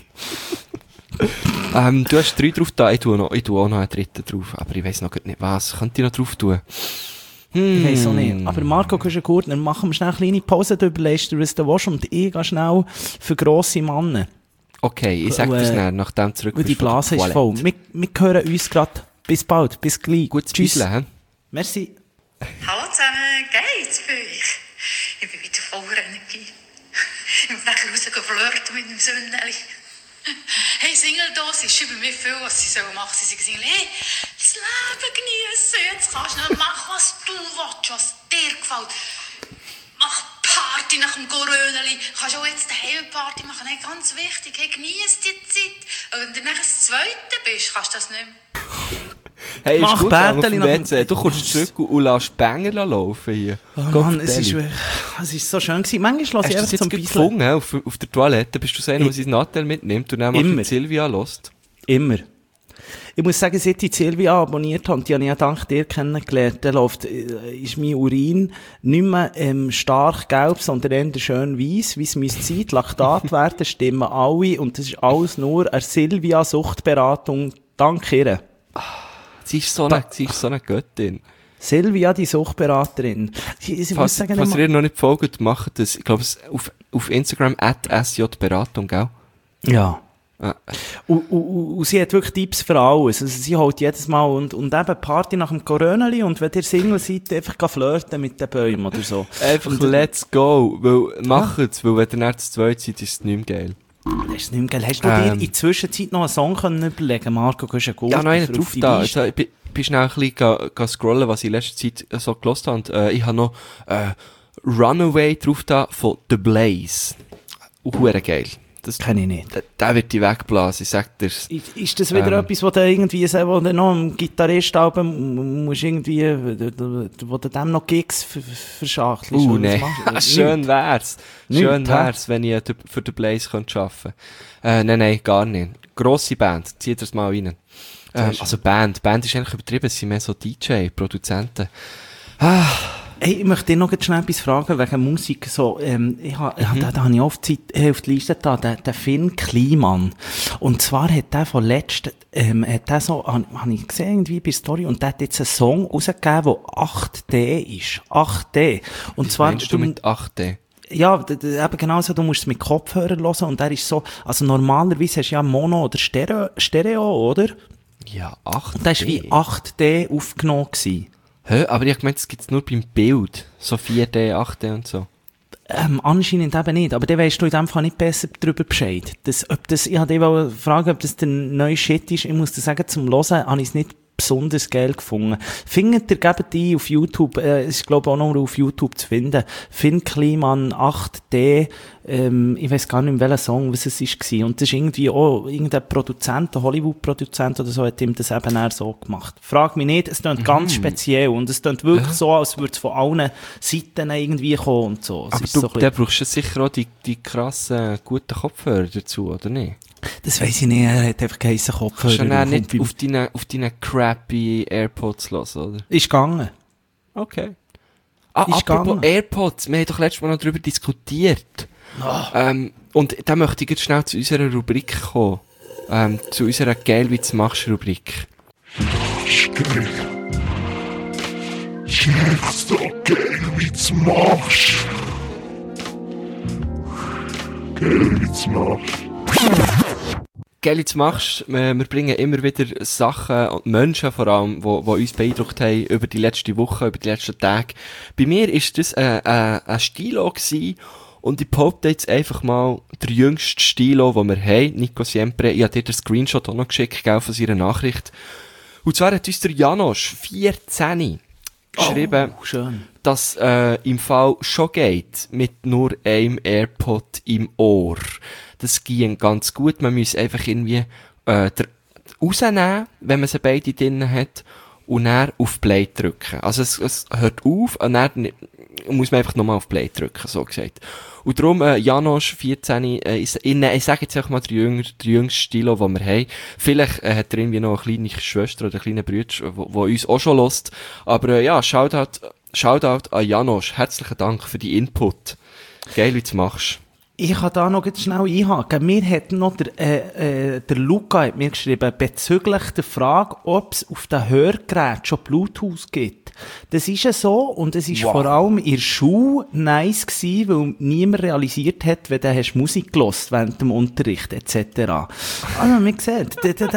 Du hast 3 drauf da, ich tue auch noch einen 3. drauf, aber ich weiss noch nicht was. Könnte ich noch drauf tun? Ich weiss auch nicht. Aber Marco Kuschen-Gurtner, machen wir schnell eine kleine Pause, du überlegst dir, was du willst, und ich gehe schnell für grosse Männer. Okay, ich sag das schnell, nachdem zurück bist. Die Blase ist voll. Wir hören uns gerade. Bis bald, bis gleich. Gutes Tschüss. Merci. Hallo zusammen, geht's für euch? Ich bin wieder voller Energie. Ich bin nachher rausgeflirtet mit dem Sündeli. Hey, Single-Dose ist über mich viel, was sie machen sollen. Sie sagen, hey, das Leben genießen, jetzt kannst du nicht machen, was du willst, was dir gefällt. Mach Party nach dem Coröneli. Kannst auch jetzt eine Party machen, hey, ganz wichtig, hey, genieß die Zeit. Und wenn du nachher das Zweite bist, kannst du das nicht mehr. Hey, mach Bärteli nach dem... Du kommst zurück und lässt Banger laufen hier. Oh Mann, es ist so schön gewesen. Manchmal lasse ich einfach zum Beispiel... gefunden, auf der Toilette? Bist du so einer, der sein Nattel mitnimmt und dann mal Silvia hört? Immer. Ich muss sagen, seit ich Silvia abonniert habe, die habe ich ja dank dir kennengelernt, dann ist mein Urin nicht mehr stark gelb, sondern eher schön weiss, wie es müsste sein. Die Laktatwerte stimmen alle und das ist alles nur eine Silvia-Suchtberatung dank ihr. Sie ist so eine Göttin. Silvia, die Suchtberaterin. Falls ihr noch nicht folgt, macht das, ich glaube, auf Instagram @sjberatung, gell? Ja. Und sie hat wirklich Tipps für alles. Also sie holt jedes Mal und eben Party nach dem Coröneli und wenn ihr Single seid, einfach flirten mit den Bäumen oder so. Einfach let's go. Weil, macht's, weil wenn ihr nicht zu zweit seid, ist es nicht mehr geil. Das ist nicht mehr geil. Hast du dir in der Zwischenzeit noch einen Song können überlegen, Marco? Du hast ja gut. Ja, noch einen drauf da. Ich bin schnell ein bisschen scrollen, was ich in letzter Zeit so gehört habe. Ich habe noch Runaway drauf da von The Blaze. Hure geil. Das kenne ich nicht. Der wird die wegblasen, ich sag dir's. Ist das wieder etwas, wo du irgendwie, wo du noch einem Gitarrist-Album musst irgendwie, wo du dem noch Gigs verschachtelst? Nee. Schön wär's. Wenn ich für den Blaze arbeiten könnte. Nein, gar nicht. Grosse Band, zieht das mal rein. Also Band ist eigentlich übertrieben, es sind mehr so DJ, Produzenten. Hey, ich möchte dir noch schnell etwas fragen wegen Musik. So, da habe ich oft auf die Liste da, der Finn Kliman. Und zwar hat der von letztem, habe ich gesehen, irgendwie bei Story, und der hat jetzt einen Song rausgegeben, der 8D ist. 8D. Und was zwar, meinst du mit 8D? Ja, eben genau so, du musst es mit Kopfhörer hören, und der ist so, also normalerweise hast du ja Mono oder Stereo, oder? Ja, 8D. Und der ist wie 8D aufgenommen gewesen. Hä? Aber ich habe gemeint, das gibt's nur beim Bild. So 4D, 8D und so. Anscheinend eben nicht. Aber dann weisst du in dem Fall nicht besser darüber Bescheid. Ich wollte dich fragen, ob das der neue Shit ist. Ich muss dir sagen, zum Hören habe ich es nicht besonders geil gefunden. Findet ihr, gebt die auf YouTube, ist glaube ich auch noch auf YouTube zu finden. Finn Kliman 8D, ich weiss gar nicht mehr, welcher Song was es war. Und das ist irgendwie auch irgendein Produzent, ein Hollywood-Produzent oder so, hat ihm das eben eher so gemacht. Frag mich nicht, es klingt ganz speziell und es klingt wirklich so, als würde es von allen Seiten irgendwie kommen und so. Aber so da brauchst du sicher auch die krassen, guten Kopfhörer dazu, oder nicht? Das weiss ich nicht, er hat einfach keinen Kopfhörer. Kannst du nicht auf deine crappy AirPods hören, oder? Ist gegangen. Okay. Apropos AirPods, wir haben doch letztes Mal noch darüber diskutiert. Und da möchte ich jetzt schnell zu unserer Rubrik kommen. Zu unserer «Geil, wie du machst» Rubrik. Geil. Jetzt doch geil, wie du machst. Geil, wie du machst. Geil, wie du machst. Wir bringen immer wieder Sachen und Menschen vor allem, die uns beeindruckt haben über die letzte Woche, über die letzten Tage. Bei mir war das ein Stilo gewesen, und ich behaupte jetzt einfach mal, der jüngste Stilo, den wir haben, Nico Siempre, ich habe dir den Screenshot auch noch geschickt, von seiner Nachricht. Und zwar hat uns der Janosch, 14, geschrieben, dass im Fall schon geht, mit nur einem AirPod im Ohr. Das ging ganz gut, man muss einfach irgendwie rausnehmen, wenn man sie beide drin hat, und dann auf Play drücken. Also es hört auf, und dann muss man einfach nochmal auf Play drücken, so gesagt. Und darum, Janosch, 14, ich sage jetzt einfach mal der jüngste Stilo, den wir haben. Vielleicht hat er irgendwie noch eine kleine Schwester oder einen kleinen Bruder, wo uns auch schon lässt. Aber ja, Shoutout an Janosch. Herzlichen Dank für die Input. Geil, wie du es machst. Ich kann da noch ganz schnell einhaken. Mir hat noch der Luca hat mir geschrieben, bezüglich der Frage, ob es auf den Hörgeräten schon Bluetooth gibt. Das ist ja so, und es ist vor allem in der Schule nice gewesen, weil niemand realisiert hat, wenn du hast Musik gehört während dem Unterricht, etc. Also, man sieht,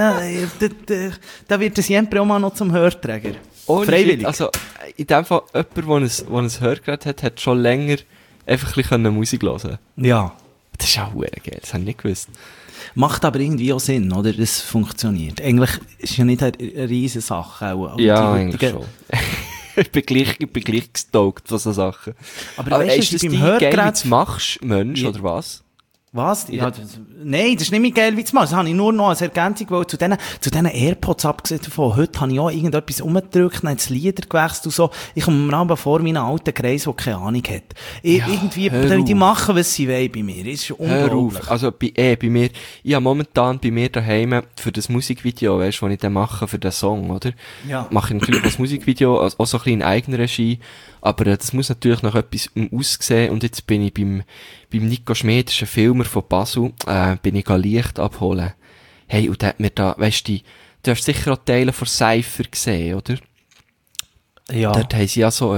da wird das Jempre auch mal noch zum Hörträger. Freiwillig. Also, in dem Fall, jemand, der ein Hörgerät hat schon länger einfach ein bisschen Musik hören. Ja. Das ist auch geil, das habe ich nicht gewusst. Macht aber irgendwie auch Sinn, oder? Das funktioniert. Eigentlich ist ja nicht eine riesige Sache. Auch, ja, eigentlich schon. Ich bin gleich gestoked von so Sachen. Aber weißt, ist das beim die Hörgerät geil, wie du machst, Mensch, ja. oder was? Was? Ja, nein, das ist nicht mehr geil, wie zu machen. Das habe ich nur noch als Ergänzung, weil zu diesen AirPods abgesehen davon, heute habe ich auch irgendetwas umgedrückt, dann das Lieder gewechselt und so. Ich komme mir aber vor meinen alten Kreis, der keine Ahnung hat. Irgendwie, die machen, was sie wollen bei mir. Das ist unglaublich. Also bei mir, ich habe momentan bei mir daheim für das Musikvideo, weißt du, was ich dann mache für den Song, oder? Ja. Mache ich natürlich das Musikvideo, auch so ein bisschen in eigener Regie. Aber das muss natürlich noch etwas aussehen. Und jetzt bin ich beim Nico Schmid, das ist ein Filmer von Basel, bin ich Licht abholen. Hey, und der hat mir da, weißt du, du hast sicher auch Teile von Cypher gesehen, oder? Ja. Dort haben sie ja so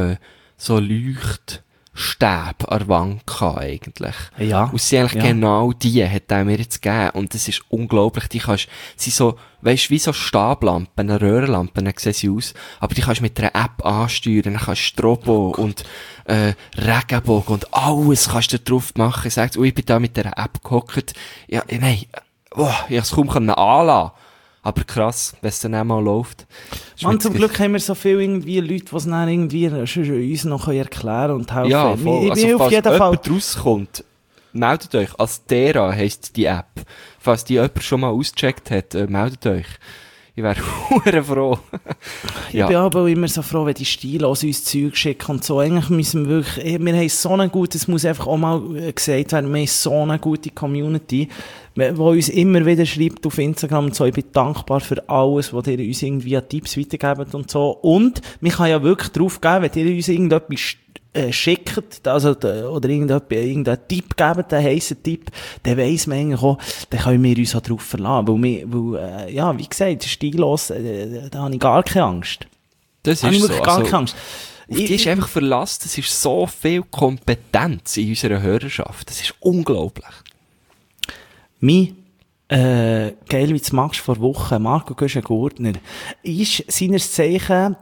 Leuchtstäbe an der Wand gehabt, eigentlich. Ja. Und sie eigentlich genau die hat er mir jetzt gegeben. Und das ist unglaublich. Sie so, weisst, wie so Stablampen, Röhrenlampen, sehen sie aus. Aber die kannst du mit einer App ansteuern. Dann kannst du Strobo und, Regenbogen und alles kannst du drauf machen. Ich sag, ich bin da mit dieser App gehockt. Ja, nein, ich hab's kaum anlassen. Aber krass, wenn es dann auch mal läuft. Man, zum Glück haben wir so viele irgendwie Leute, die es dann irgendwie uns noch erklären und helfen. Ja, voll. Also, auf jeden Fall jemand rauskommt, meldet euch. Astera heisst die App. Falls die jemand schon mal ausgecheckt hat, meldet euch. Ich wäre hure froh. Ich bin aber auch immer so froh, wenn die Stilos uns Zeug schicken und so. Eigentlich müssen wir wirklich, wir haben so eine gute, es muss einfach auch mal gesagt werden, wir haben so eine gute Community, die uns immer wieder schreibt auf Instagram und so. Ich bin dankbar für alles, was ihr uns irgendwie an Tipps weitergebt und so. Und man kann ja wirklich drauf geben, wenn ihr uns irgendetwas schickt, also, oder irgendeinen Tipp geben, einen heissen Tipp, dann weiss man eigentlich auch, dann können wir uns auch drauf verlassen. Weil, ja, wie gesagt, stillos, da habe ich gar keine Angst. Das habe ist ich wirklich so. gar Also, keine Angst. Auf die ist einfach verlassen, es ist so viel Kompetenz in unserer Hörerschaft. Das ist unglaublich. Geil, wie du es magst, vor Wochen, Marco Göschen-Gurtner, ist seines Zeichen,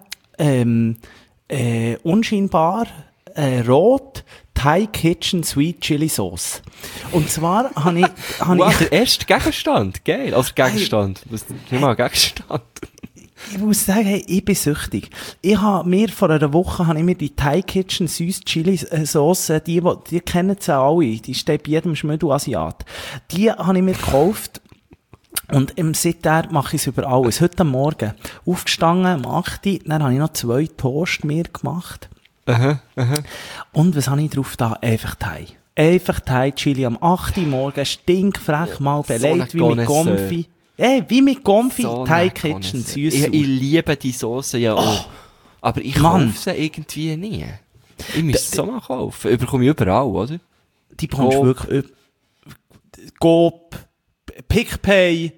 unscheinbar, rot, Thai Kitchen Sweet Chili Sauce. Und zwar habe ich... Wow, der erste Gegenstand, geil. Also Gegenstand, das ist nicht mal ein Gegenstand. Ich muss sagen, hey, ich bin süchtig. Vor einer Woche habe ich mir die Thai Kitchen Süß Chili Sauce, die kennen sie alle, die steht bei jedem Schmödu-Asiat. Die habe ich mir gekauft. Und seitdem mache ich es über alles. Heute Morgen aufgestanden, um 8 Uhr, dann habe ich noch 2 Toast mir gemacht. Und was habe ich drauf da? Einfach Thai. Einfach Thai Chili am 8 Uhr morgen, stinkfrech, mal beleidigt, wie mit Gomfi. Wie mit Gomfi, so Thai Kitchen, süß. Ich liebe die Soße ja auch. Aber ich kaufe sie irgendwie nie. Ich müsste es so mal kaufen. Überkomme ich überall, oder? Die bekommst du wirklich, Coop, PicPay,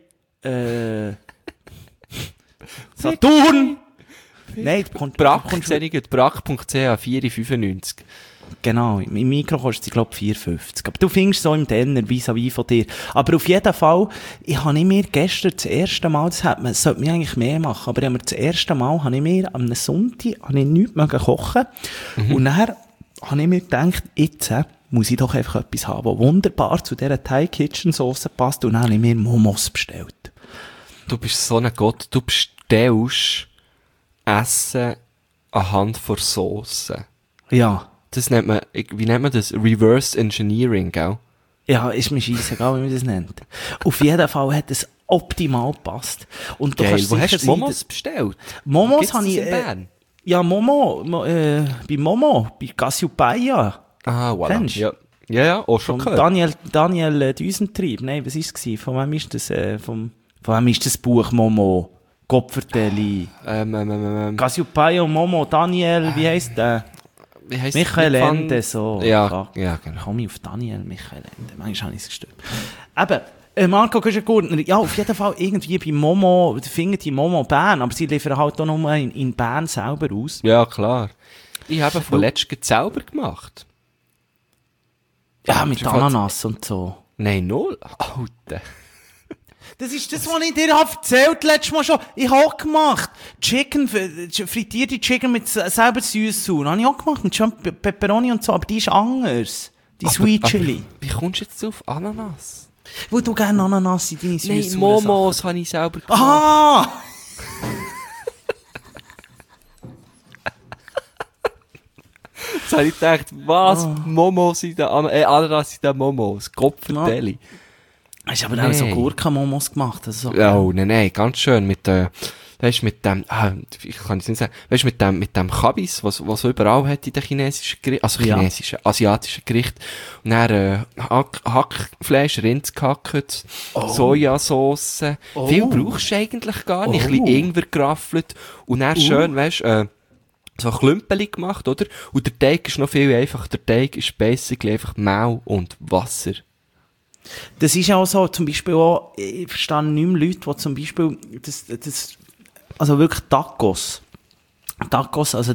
Saturn. Nein, Brack.ch 4,95. Genau, im Mikro kostet sie, glaube ich, 4,50. Aber du findest so im Tenner vis-à-vis von dir. Aber auf jeden Fall, ich habe mir gestern das erste Mal, das sollte man eigentlich mehr machen, aber das erste Mal habe ich mir am Sonntag nichts kochen. Und dann habe ich mir gedacht, jetzt muss ich doch einfach etwas haben, was wunderbar zu dieser Thai Kitchen Sauce passt. Und dann habe ich mir Momos bestellt. Du bist so ein Gott, du bestellst Essen anhand von Soße. Ja. Das nennt man, wie nennt man das? Reverse Engineering, gell? Ja, ist mir scheissegal, wie man das nennt. Auf jeden Fall hat es optimal gepasst. Und du geil, kannst wo hast du sein, Momos bestellt? Momos habe ich, in Bern? Ja, bei Momo, bei Cassiopeia. Ah, voilà. Kennst du? Ja. Ja, auch schon Von gehört. Daniel Düsentrieb. Nein, was war es? Von wem ist das, von wem ist das Buch Momo? Kopfvertelli. Cassiopeia und Momo, Daniel, wie heisst der? Wie heisst Michael Ende, so. Ja, Fuck. ja, genau. Komm ich auf Daniel Michael Ende. Manchmal habe ich es gestört. Eben, Marco Güschen-Gurtner, ja, auf jeden Fall irgendwie bei Momo, findet die Momo Bern, aber sie liefern halt auch nur in Bern selber aus. Ja, klar. Ich habe von letztem selber gemacht. Ja, mit Ananas und so. Nein, null. Alter. Das ist das, was ich dir erzählt letztes Mal schon. Ich habe auch gemacht. Frittierte Chicken mit selber Süßsauce. Habe ich auch gemacht. Mit schon Pepperoni und so. Aber die ist anders. Die Sweet Chili. Wie kommst du jetzt auf Ananas? Wo du gerne Ananas in deine Süßsauce. Nein, Momos habe ich selber gemacht. Aha! Jetzt habe ich gedacht, was? Momos in den Ananas in den Momos. Kopfvertelli. Hast du aber auch so Gurkenmomos gemacht? Also so. Ja, nein, ganz schön. Weißt du, mit dem, ich kann es nicht sagen, weißt du, mit dem Kabis, was so überall hat in den chinesischen Gerichten, also asiatischen Gerichten. Und dann, Hackfleisch, Rind gehackt, Sojasauce. Viel brauchst du eigentlich gar nicht. Ein bisschen Ingwer geraffelt. Und dann schön, weißt du, so Klümpeli gemacht, oder? Und der Teig ist noch viel einfacher. Der Teig ist basically einfach Mehl und Wasser. Das ist auch so, zum Beispiel auch, ich verstehe nicht mehr Leute, die zum Beispiel, also wirklich Tacos, also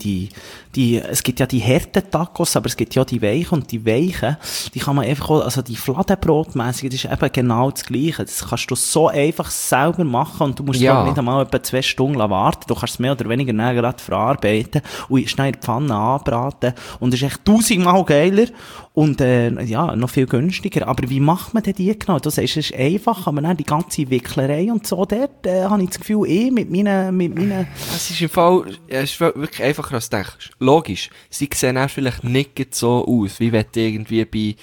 es gibt ja die harten Tacos, aber es gibt ja die weichen, und die weichen, die kann man einfach auch, also die Fladenbrotmäßigen, das ist eben genau das Gleiche. Das kannst du so einfach selber machen, und du musst da nicht einmal etwa 2 Stunden warten. Du kannst es mehr oder weniger gerade verarbeiten und schnell in die Pfanne anbraten, und es ist echt 1000-mal geiler und noch viel günstiger. Aber wie macht man denn die genau? Du sagst, es ist einfach, aber dann die ganze Wicklerei und so, dort habe ich das Gefühl, mit meinen Es ist im Fall, es ist wirklich einfacher als du denkst. Logisch, sie sehen auch vielleicht nicht so aus, wie wenn du irgendwie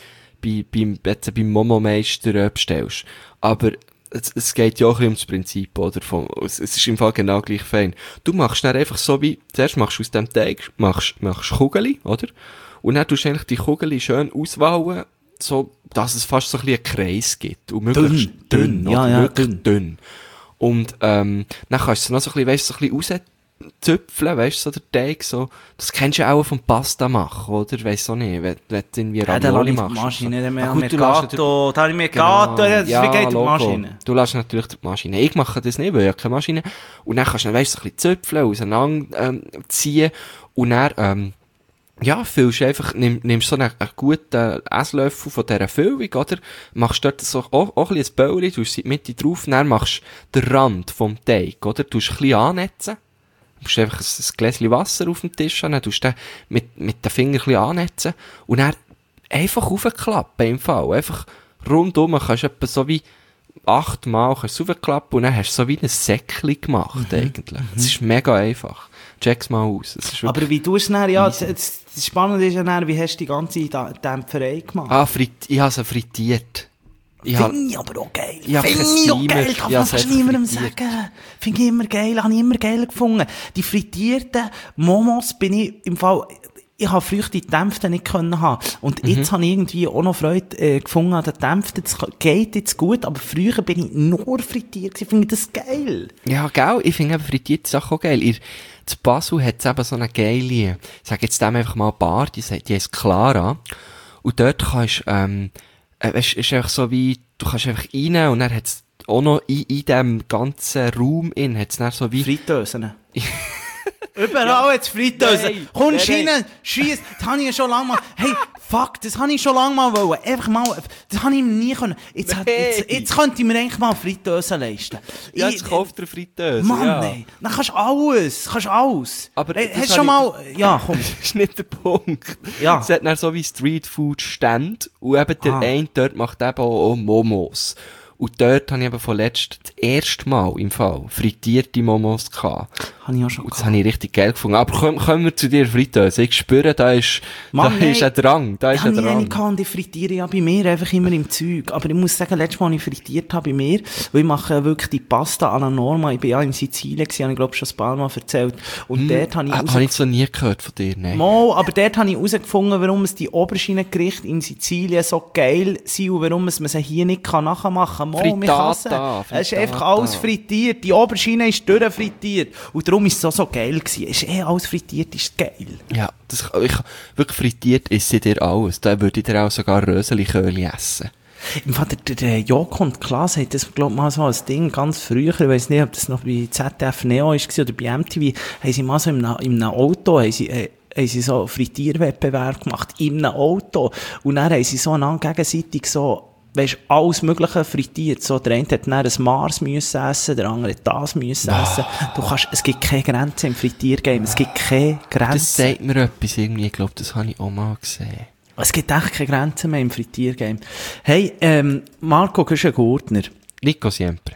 beim Momo-Meister bestellst. Aber es geht ja auch ein bisschen um das Prinzip, oder? Es ist im Fall genau gleich fein. Du machst dann einfach so wie, zuerst machst du aus dem Teig, machst Kugeli, oder? Und dann tust du eigentlich die Kugeli schön auswählen, so, dass es fast so ein bisschen einen Kreis gibt. Und möglichst dünn, oder? Ja, wirklich dünn. Und, dann kannst du noch so ein bisschen rauszüpfeln, weißt du, so der Teig, so. Das kennst du ja auch vom Pasta machen, oder? Weiss auch nicht, wenn du irgendwie Ravioli machst. Maschine, so. da habe ich mir Gato, das geht die Maschine. Du lässt natürlich die Maschine. Ich mache das nicht, weil ich habe keine Maschine. Und dann kannst du, weißt du, so ein bisschen züpfeln, auseinander, ziehen, und dann, füllst einfach, nimmst so einen guten Esslöffel von dieser Füllung, oder? Machst dort so auch ein bisschen ein Bäuerchen, tust sie in die Mitte drauf, und dann machst du den Rand vom Teig, oder? Tust ein bisschen annetzen. Du musst einfach ein Gläschen Wasser auf dem Tisch haben, dann tust du den mit den Fingern ein bisschen annetzen, und dann einfach aufklappen, im Fall. Einfach rundum, kannst du etwa so wie 8-mal aufklappen, und dann hast du so wie ein Säckchen gemacht, eigentlich. Das ist mega einfach. Check's mal aus. Aber wie tust du es dann, das Spannende ist ja dann, wie hast du die ganze Dämpferei gemacht? Ich habe sie frittiert. Finde ich aber auch geil. Ja, Finde ich auch geil, kann man fast niemandem sagen. Finde ich immer geil, habe ich immer geil gefunden. Die frittierten Momos bin ich im Fall, ich habe früher die Dämpften nicht können haben. Und jetzt habe ich irgendwie auch noch Freude gefunden an den Dämpften. Das geht jetzt gut, aber früher bin ich nur frittiert. Ich finde das geil. Ja, geil. Ich finde eben frittierte Sachen auch geil. Zu Basel hat es eben so eine geile, ich sage jetzt dem einfach mal Bar, die heisst Clara. Und dort kannst weißt, ist einfach so wie, du kannst einfach rein, und dann hat's auch noch in dem ganzen Raum hat's dann so wie... Fritteusen. Überall jetzt Fritteusen. Kommst rein, schiess, das habe ich schon lange mal, hey, fuck, das habe ich schon lange mal wollen. Einfach mal, das habe ich nie können. Jetzt könnte ich mir eigentlich mal Fritteusen leisten. Ja, jetzt kauft ihr Fritteusen. Mann, ja. ey, dann kannst du alles. Aber hast du schon mal, ja, komm. Das ist nicht der Punkt. Ja. Es hat dann so wie Streetfood-Stände, und eben der eine dort macht eben auch Momos. Und dort habe ich eben vorletzt das erste Mal im Fall frittierte Momos gehabt. Habe ich auch schon Und das gehabt. habe ich richtig geil gefunden. Aber kommen wir zu dir, Fritteuse. Ich spüre, da ist ein Drang. Da ist ein Ich habe nie Drang. gehabt und ich frittiere ja bei mir einfach immer im Zeug. Aber ich muss sagen, letztes Mal, als ich frittiert habe bei mir, weil ich mache wirklich die Pasta alla Norma. Ich bin ja in Sizilien gewesen, habe ich glaube schon ein paar Mal erzählt. Und dort habe ich Habe ich so nie gehört von dir, nein. Mal, aber dort habe ich herausgefunden, warum es die Oberschienengerichte in Sizilien so geil sind und warum es man sie hier nicht nachmachen kann. Mal, wir Frittata, es ist einfach alles frittiert. Die Oberschiene ist durchfrittiert. Und darum ist es so geil gewesen. Es ist alles frittiert, ist geil. Ja, wirklich frittiert ist dir alles. Da würde ich dir auch sogar Röseli-Köli essen. Im Fall, der Joko und Klaas hat das, glaub mal so als Ding ganz früher, ich weiss nicht, ob das noch bei ZDF Neo war oder bei MTV, haben sie mal so in einem Auto, haben sie so Frittierwettbewerb gemacht, in einem Auto. Und dann haben sie so einander gegenseitig so, weisst, alles Mögliche frittiert. So, der eine hat dann ein Mars müssen essen, der andere hat das müssen essen. Es gibt keine Grenzen im Frittiergame. Es gibt keine Grenzen. Das sagt mir etwas irgendwie, ich glaube, das habe ich auch mal gesehen. Es gibt echt keine Grenzen mehr im Frittiergame. Hey, Marco Güschen-Gurtner. Nico Siempre.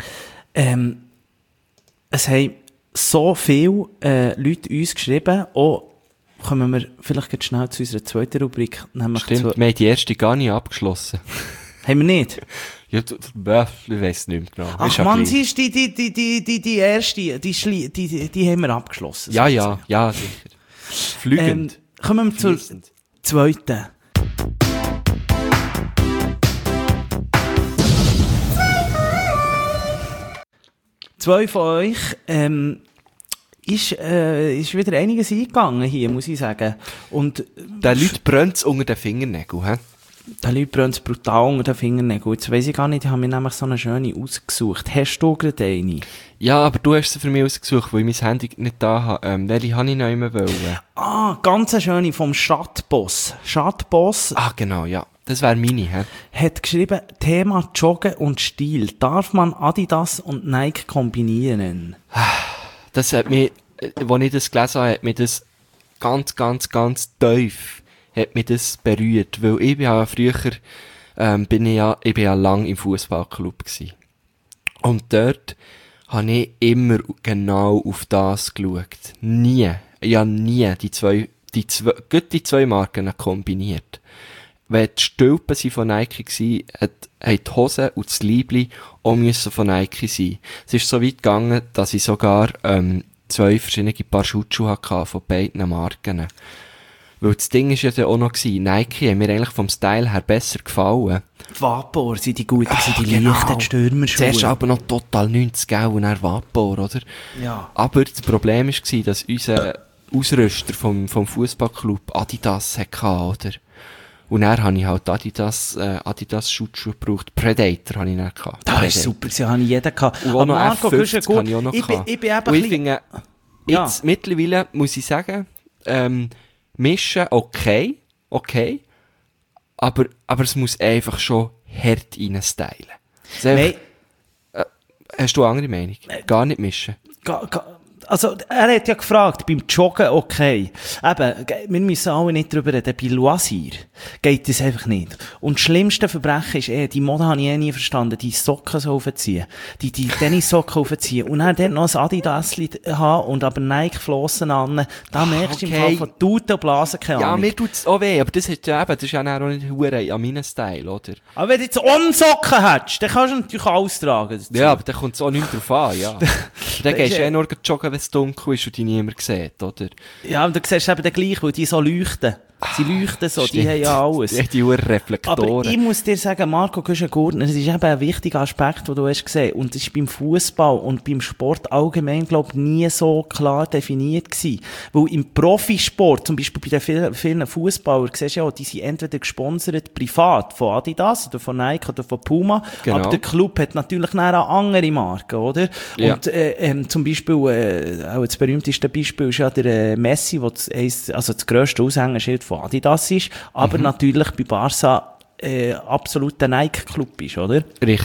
Es haben so viele Leute uns geschrieben, auch kommen wir vielleicht jetzt schnell zu unserer zweiten Rubrik. Nämlich Stimmt, wir haben die erste gar nicht abgeschlossen. Haben wir nicht? Ja, ich weiss nicht mehr genau. Ach Ist ja Mann, klein. sie ist die erste, die haben wir abgeschlossen. Ja, sozusagen. ja, sicher. Flügend. Kommen wir zur Fließend. zweiten. Zwei von euch, ist wieder einiges eingegangen hier, muss ich sagen. Und Den Leuten brennt es unter den Fingernägeln, hä? den Leuten brennt es brutal unter den Fingernägeln. Jetzt weiss ich gar nicht, ich habe mir nämlich so eine schöne ausgesucht. Hast du gerade eine? Ja, aber du hast sie für mich ausgesucht, weil ich mein Handy nicht da habe. Welche habe ich noch immer wollen? Ah, ganz eine schöne vom Stadtboss. Stadtboss Ah, genau, ja. Das wäre meine, hä? hat geschrieben, Thema Joggen und Stil. Darf man Adidas und Nike kombinieren? Das hat mich, als ich das gelesen habe, hat mich das ganz, ganz, ganz tief hat mich das berührt. Weil ich bin ja früher, ich bin ja lang im Fußballclub gsi. Und dort habe ich immer genau auf das geschaut. Nie die zwei Marken kombiniert. Wenn die Stülpen von Nike waren, haben die Hosen und das Liebli auch müssen von Nike sein. Es ist so weit gegangen, dass ich sogar zwei verschiedene Paar Schutzschuhe hatte von beiden Marken. Weil das Ding war ja dann auch noch, Nike haben mir eigentlich vom Style her besser gefallen. Vapor sind die guten, die Genau. leichten Stürmerschuhe. Zuerst aber noch total 90 Geld und dann Vapor, oder? Ja. Aber das Problem war, dass unser Ausrüster vom Fußballclub Adidas hatte, oder? Und dann habe ich halt Adidas Schutzschuhe gebraucht. Predator habe ich dann gehabt. Das ist super, sie haben jeden gehabt. Und auch noch Marco, F50 habe ich auch noch ich gehabt. bin eben Und ich finde, Ja. jetzt mittlerweile muss ich sagen, mischen okay, aber es muss einfach schon hart reinstylen. Es ist einfach- Nein, Hast du eine andere Meinung? Gar nicht mischen. also, er hat ja gefragt, beim Joggen okay. Eben, wir müssen alle nicht drüber reden, bei Loisir geht das einfach nicht. Und das schlimmste Verbrechen ist die Mode habe ich nie verstanden, die Socken so aufziehen. Die Tennissocken aufziehen. Und dann dort noch ein Adidasli haben und aber Nike-Flossen an. Da merkst du im Fall von Tuten und Blasen keine Ja, Ahnung. mir tut's auch weh, aber das ist ja dann auch nicht hure an meinen Style, oder? Aber wenn du jetzt Socken hättest, dann kannst du natürlich alles tragen. dazu. Ja, aber dann kommt's auch nicht drauf an, ja. Dann gehst ist du ja- nur joggen, wenn es dunkel ist und dich niemand sieht, oder? Ja, und du siehst eben dann gleich, weil die so leuchten. Sie leuchten so, die Stimmt. haben ja alles. Die haben die hure Reflektoren. Aber ich muss dir sagen, Marco Güschen-Gurtner, das ist eben ein wichtiger Aspekt, den du hast gesehen. Und das ist beim Fußball und beim Sport allgemein, glaube ich, nie so klar definiert gewesen. Weil im Profisport, zum Beispiel bei den vielen Fußballern, siehst du ja, die sind entweder gesponsert privat von Adidas oder von Nike oder von Puma. Genau. Aber der Club hat natürlich dann auch andere Marken, oder? Ja. Und zum Beispiel, auch das berühmteste Beispiel ist ja der Messi, wo das grösste Aushängeschild von Adidas ist, aber natürlich bei Barca absolut der Nike-Club ist, oder? Richtig.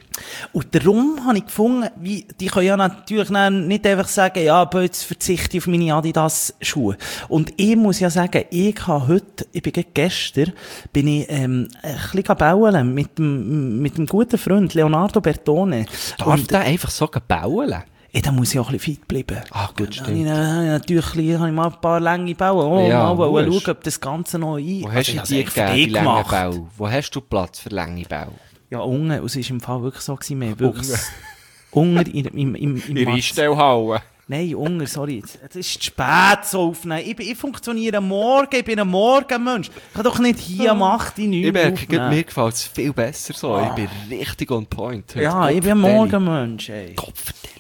Und darum habe ich gefunden, die können ja natürlich nicht einfach sagen, ja, aber jetzt verzichte ich auf meine Adidas-Schuhe. Und ich muss ja sagen, ich bin gestern, ein bisschen bauen mit dem guten Freund Leonardo Bertone. Darf der einfach so bauen? Ja, da muss ich auch ein bisschen fit bleiben. Ah, gut, Dann stimmt. Natürlich habe ich mal ein paar Länge bauen. Ja, Mal wurscht. schauen, ob das Ganze noch Wo hast du ich habe die es für gegeben, dich die langen gemacht. Bau? Wo hast du Platz für lange Bau? Ja, unten. Und es war im Fall wirklich so gewesen, wir haben wirklich unten im Einstellhalle. Nein, unten, sorry. Es ist zu spät so aufnehmen. Ich funktioniere morgen, ich bin ein Morgenmensch. Ich kann doch nicht hier um 8 Uhr 9 Ich merke, aufnehmen. mir gefällt es viel besser so. Ich bin richtig on point. heute. Ja, ich bin ein Morgenmensch, ey. Kopfverteilung.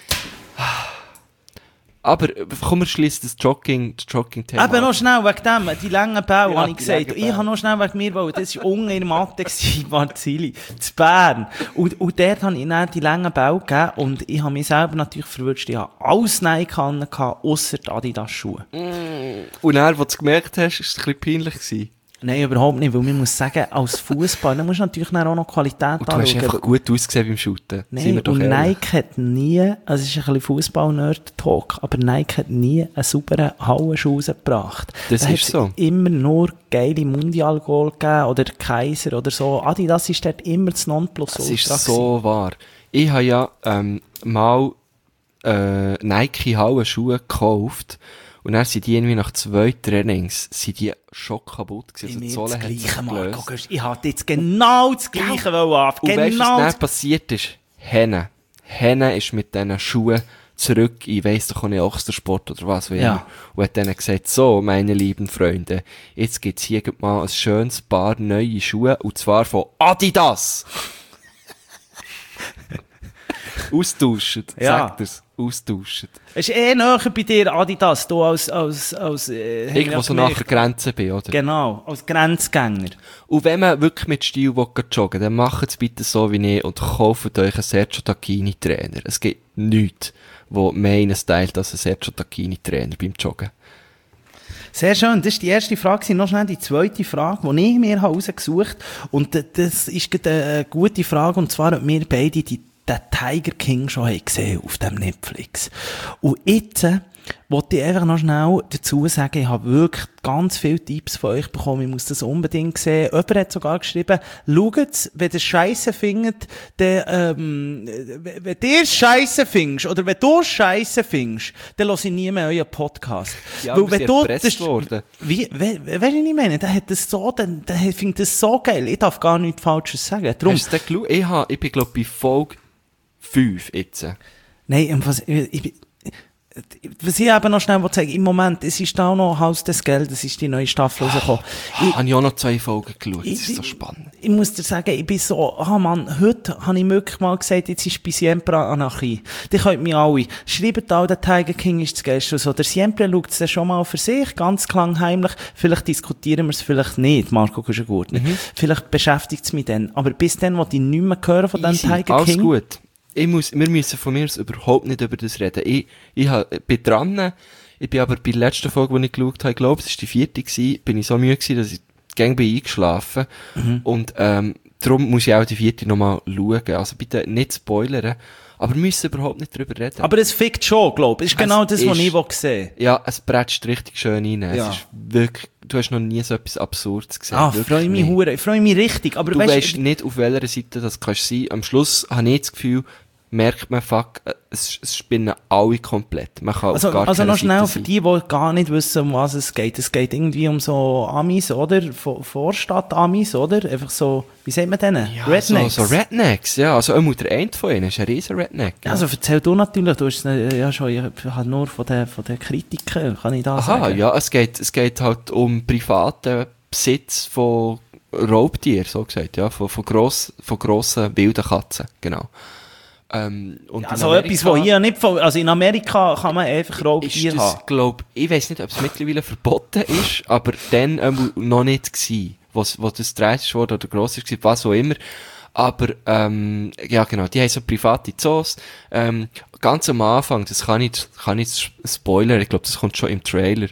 Aber komm, wir schließen das Jogging-Thema. Eben noch schnell wegen dem, die langen Bau, Ja, habe ich die gesagt. langen Ich Bau. habe noch schnell wegen mir, weil das war unten in der Mathe, Marzili, zu Bern. Und dort habe ich dann die langen Bau gegeben und ich habe mich selber natürlich verwünscht. Ich habe alles Nike gehabt, ausser die Adidas-Schuhe. Und dann, als du es gemerkt hast, war es ein bisschen peinlich gewesen. Nein, überhaupt nicht, weil man muss sagen, als Fußballer musst du natürlich dann auch noch Qualität Und du hast einfach gut ausgesehen beim Shooten. Sind wir Nein, doch und ehrlich. Nike hat nie, also es ist ein bisschen Fußball-Nerd-Talk, aber Nike hat nie einen sauberen Hauenschuh rausgebracht. Das Da ist hat's so. immer nur geile Mundial-Goal gegeben oder Kaiser oder so. Adidas ist dort immer das Nonplusultra. Es ist so wahr. Ich habe ja mal Nike-Hauenschuhe gekauft und dann sind die irgendwie nach 2 Trainings sind die schon kaputt gewesen. Ich Also die das Sohle hat sich Gleiche, Marco. gelöst. Ich hatte jetzt genau das Gleiche ab. Und weißt du, Genau was dann passiert ist? Henne ist mit diesen Schuhen zurück, ich weiss doch auch nicht, Ochstersport oder was auch immer. Ja. Und hat dann gesagt, so, meine lieben Freunde, jetzt gibt's hier mal ein schönes Paar neue Schuhe, und zwar von Adidas. Austauschen, Ja. sagt er's. Austauschen. Es ist näher bei dir, Adidas, du als Irgendwo so nach der Grenze bin, oder? Genau, als Grenzgänger. Und wenn man wirklich mit Stil will joggen, dann macht es bitte so wie ich und kauft euch einen Sergio Tacchini Trainer. Es gibt nichts, wo mehr in stylt als ein Sergio Tacchini Trainer beim Joggen. Sehr schön, das ist die erste Frage. Noch schnell die zweite Frage, die ich mir rausgesucht habe. Und das ist gerade eine gute Frage, und zwar, ob wir beide den Tiger King schon haben gesehen auf dem Netflix. Und jetzt wollte ich einfach noch schnell dazu sagen, ich habe wirklich ganz viele Tipps von euch bekommen. Ich muss das unbedingt sehen. Jemand hat sogar geschrieben, schaut's, wenn ihr Scheisse findet, dann, wenn ihr Scheisse findest, oder wenn du Scheisse findest, dann höre ich nie mehr euren Podcast. Ja, Weil wir sind erpresst das- worden. Weißt du, was ich meine? Der hat das so, der findet das so geil. Ich darf gar nichts Falsches sagen. Darum, Hast du es denn geschaut? Ich bin, glaube ich, bei Folge 5 jetzt. nein, was ich eben noch schnell sagen will, im Moment, es ist da auch noch Haus des Geldes, es ist die neue Staffel rausgekommen. Habe ich auch noch 2 Folgen geschaut. Das ist so spannend. Ich muss dir sagen, ich bin so, Mann, heute habe ich wirklich mal gesagt, jetzt ist bei Siempre Anarchie. Die könnt mich alle, schreibt all, der Tiger King ist das Geilste. So, der Siempre schaut es dann schon mal für sich, ganz klangheimlich. Vielleicht diskutieren wir es vielleicht nicht, Marco Kuschengurtner. Vielleicht beschäftigt es mich dann. Aber bis dann, will ich nicht mehr hören von diesem Easy, Tiger alles King. gut. Wir müssen von mir aus überhaupt nicht über das reden. Ich bin dran. Ich bin aber bei der letzten Folge, die ich geschaut habe, ich glaube, es war die 4. gewesen, bin ich so müde gewesen, dass ich gäng bin eingeschlafen. Und, darum muss ich auch die 4. nochmal schauen. Also bitte nicht spoilern. Aber wir müssen überhaupt nicht drüber reden. Aber es fickt schon, glaube ich. Ist genau das, was ist- ich sehen will. Ja, es prätscht richtig schön rein. Ja. Es ist wirklich, du hast noch nie so etwas Absurdes gesehen. Ah, Wirklich freue mich nicht. hure, ich freue mich richtig. Aber Du weißt, weißt nicht, auf welcher Seite das kannst sein. Am Schluss habe ich das Gefühl, merkt man, fuck, es spinnen alle komplett. Man kann Also, auf gar also keiner noch schnell Seite für sein. die, die gar nicht wissen, um was es geht. Es geht irgendwie um so Amis, oder? Vorstadt-Amis, oder? Einfach so, wie sagt man denen? Ja, Rednecks. So Rednecks, ja. Also, der eine von ihnen ist ein riesen Redneck. Ja. Also erzähl du natürlich, du hast es ja schon, ich habe nur von den Kritiken, kann ich da Aha, sagen. ja, es geht halt um privaten Besitz von Raubtieren, so gesagt, ja. Von grossen wilden Katzen, genau. Und Also in etwas, wo hier nicht von, also in Amerika kann man einfach ist Raubtiere das, haben. ich weiss nicht, ob es mittlerweile verboten ist, aber dann noch nicht gsi, wo das 30 wurde oder gross ist, was auch immer. Aber, ja genau, die haben so private Zoos. Ganz am Anfang, das kann ich spoilern, ich glaube, das kommt schon im Trailer,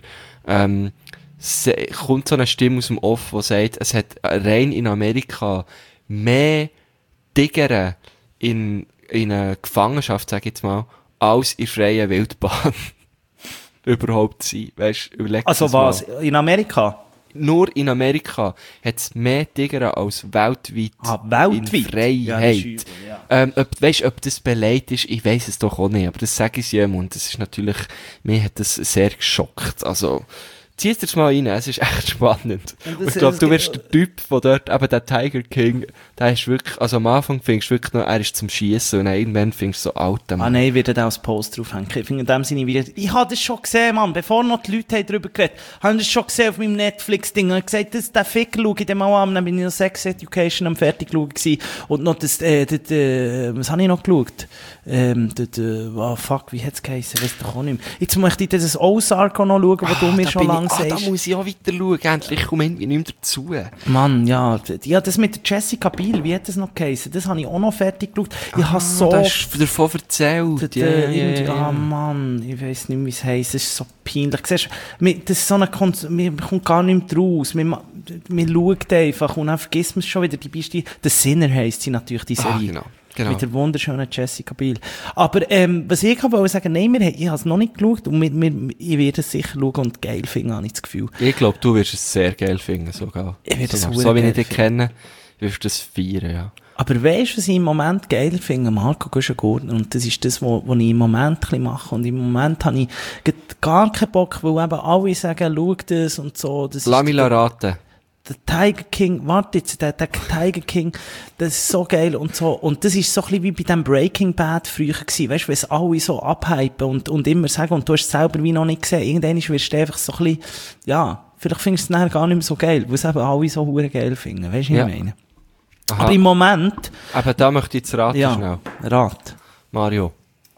kommt so eine Stimme aus dem Off, die sagt, es hat rein in Amerika mehr Tigere in einer Gefangenschaft, sag ich jetzt mal, als in freier Wildbahn überhaupt sein. Weisst, überleg Also das mal. was? In Amerika? Nur in Amerika hat es mehr Tiger als weltweit, weltweit? in Freiheit. Ja, das ist übel, ja. Ob das beleidigt ist, ich weiss es doch auch nicht, aber das sage ich jedem und das ist natürlich, mir hat das sehr geschockt. Also, zieh's dir's mal rein, es ist echt spannend. Und ich glaube, du wirst der Typ, der dort, eben der Tiger King, der ist wirklich, also am Anfang findest du wirklich noch, er ist zum Schiessen und dann irgendwann findest du so alter Mann. Ah nein, ich werde da als Post draufhängen. Ich finde in dem Sinne wieder, ich habe das schon gesehen, Mann, bevor noch die Leute darüber geredet haben, das schon gesehen auf meinem Netflix-Ding. Und ich gesagt, den Ficker schaue ich dann mal an, dann bin ich noch Sex Education am fertig schauen gewesen. Und noch das, was habe ich noch geschaut? Oh fuck, wie hat's geheißen? Weiss doch auch nicht mehr. Jetzt möchte ich das Ozark auch noch schauen, was du mir schon lange sagst. Da muss ich auch weiter schauen, endlich, ich komme irgendwie nicht mehr dazu. Mann, ja, das mit der Jessica Biel, wie hat das noch geheißen? Das habe ich auch noch fertig geschaut. Ich habe so... Da hast du davon erzählt. Ah, Mann, ich weiss nicht, wie es heisst. Es ist so peinlich. Siehst, das ist so eine man kommt gar nicht mehr raus. Man schaut einfach und dann vergisst man es schon wieder. Die Beste, The Sinner heisst sie natürlich, die Serie. Genau. Mit der wunderschönen Jessica Biel. Aber, was ich wollte sagen, nein, ich habe es noch nicht geschaut und ich werde es sicher schauen und geil finden, habe ich das Gefühl. Ich glaube, du wirst es sehr geil finden, sogar. Ich werde es so wie ich dich kenne, wirst du es feiern, ja. Aber weisst du, was ich im Moment geiler finde? Marco Guschen-Gurtner. Und das ist das, was ich im Moment ein bisschen mache. Und im Moment habe ich gar keinen Bock, weil eben alle sagen, schau das und so. Lass mich raten. Der Tiger King, warte jetzt, der Tiger King, das ist so geil und so. Und das ist so ein bisschen wie bei dem Breaking Bad früher gewesen. Weißt du, wenn es alle so abhypen und immer sagen, und du hast es selber wie noch nicht gesehen. Irgendwann wirst du einfach so ein bisschen, ja, vielleicht findest du es dann gar nicht mehr so geil, weil es eben alle so hure geil finden. Weißt du, was ich meine? Aha. Aber im Moment... Aber da möchte ich jetzt raten, ja, schnell. Rat. Mario.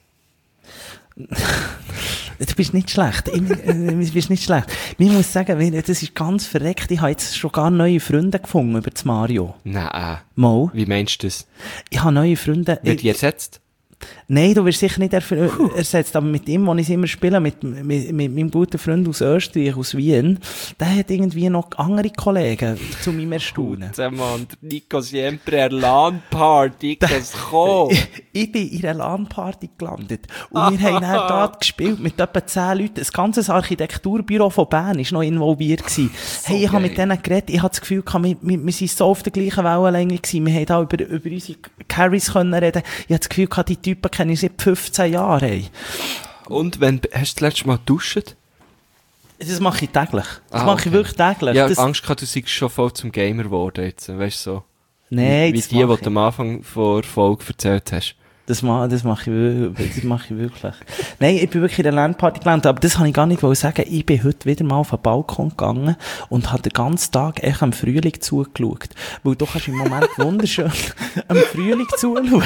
Du bist nicht schlecht. Du bist nicht schlecht. Ich muss sagen, das ist ganz verreckt. Ich habe jetzt schon gar neue Freunde gefunden über das Mario. Nein. Mal. Wie meinst du das? Ich habe neue Freunde. Wird die ersetzt? Nein, du wirst sicher nicht ersetzt, aber mit ihm, wo ich immer spiele, mit meinem guten Freund aus Österreich, aus Wien, der hat irgendwie noch andere Kollegen, zu meinem Erstaunen. Mann, Nico Siempre, eine LAN-Party, das kommt. Ich bin in einer LAN-Party gelandet und wir haben dann dort gespielt mit etwa 10 Leuten. Das ganze Architekturbüro von Bern war noch involviert gewesen. Hey, ich habe mit denen geredet, ich habe das Gefühl, wir sind so auf der gleichen Wellenlänge gewesen. Wir haben da über unsere Carries können reden. Ich habe das Gefühl, die Typen kenne ich seit 15 Jahren. Hey. Und hast du das letzte Mal geduscht? Das mache ich täglich. Das Ah, mache okay. ich wirklich täglich. Ja, Das, Angst gehabt, du seist schon voll zum Gamer geworden jetzt, weißt du so. nein, Wie das die, mache die du am Anfang vor der Folge erzählt hast. Das mache ich wirklich. Nein, ich bin wirklich in der LAN-Party gelandet, aber das habe ich gar nicht sagen. Ich bin heute wieder mal auf den Balkon gegangen und habe den ganzen Tag echt am Frühling zugeschaut. Weil du kannst im Moment wunderschön am Frühling zuschauen.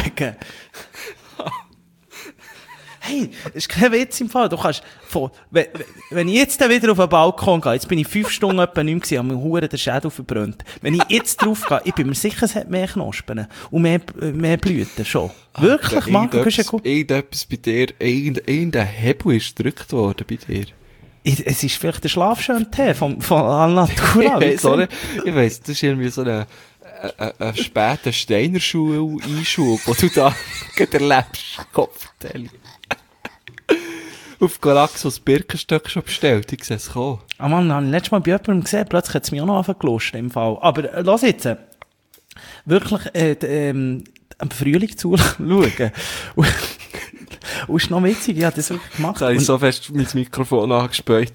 Hey, das ist kein Witz im Fall. Du kannst, wenn ich jetzt dann wieder auf den Balkon gehe, jetzt bin ich 5 Stunden etwa nicht gewesen, habe mir verdammt den Schädel verbrannt. Wenn ich jetzt drauf gehe, ich bin mir sicher, es hat mehr Knospen und mehr Blüten, schon. Wirklich, Marco, ist ja gut. Irgendetwas bei dir, irgendein Hebel ist gedrückt worden bei dir. Es ist vielleicht der Schlafschön-Tee von Alnatura. Ich weiss, das ist irgendwie so ein später Steiner-Einschub, wo du da gerade erlebst. Kopfteil. Auf Galaxos Birkenstöcke schon bestellt, ich sehe es kommen. Ah Mann, habe ich letztes Mal bei jemandem gesehen, plötzlich hat es mich auch noch angelost im Fall. Aber lass jetzt, wirklich am Frühling zuschauen. Und ist noch witzig, ich habe das wirklich gemacht. Da habe ich so fest mein Mikrofon angespäut.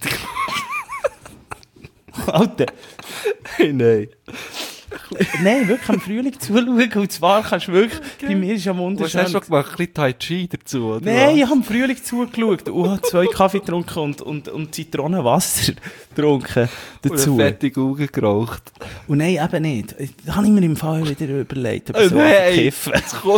Alter. Nein. Nein, wirklich am Frühling zuschauen. Und zwar kannst du wirklich, bei mir ist ja wunderschön. Was hast du noch gemacht? Ein bisschen Tai Chi dazu, oder? Nein, ich habe am Frühling zugeschaut und habe 2 Kaffee getrunken und Zitronenwasser getrunken dazu. Und fertig Augen geraucht. Und nein, eben nicht. Da habe ich mir im Fall wieder überlegt, ob ich so Nein, kiffen. jetzt kommt...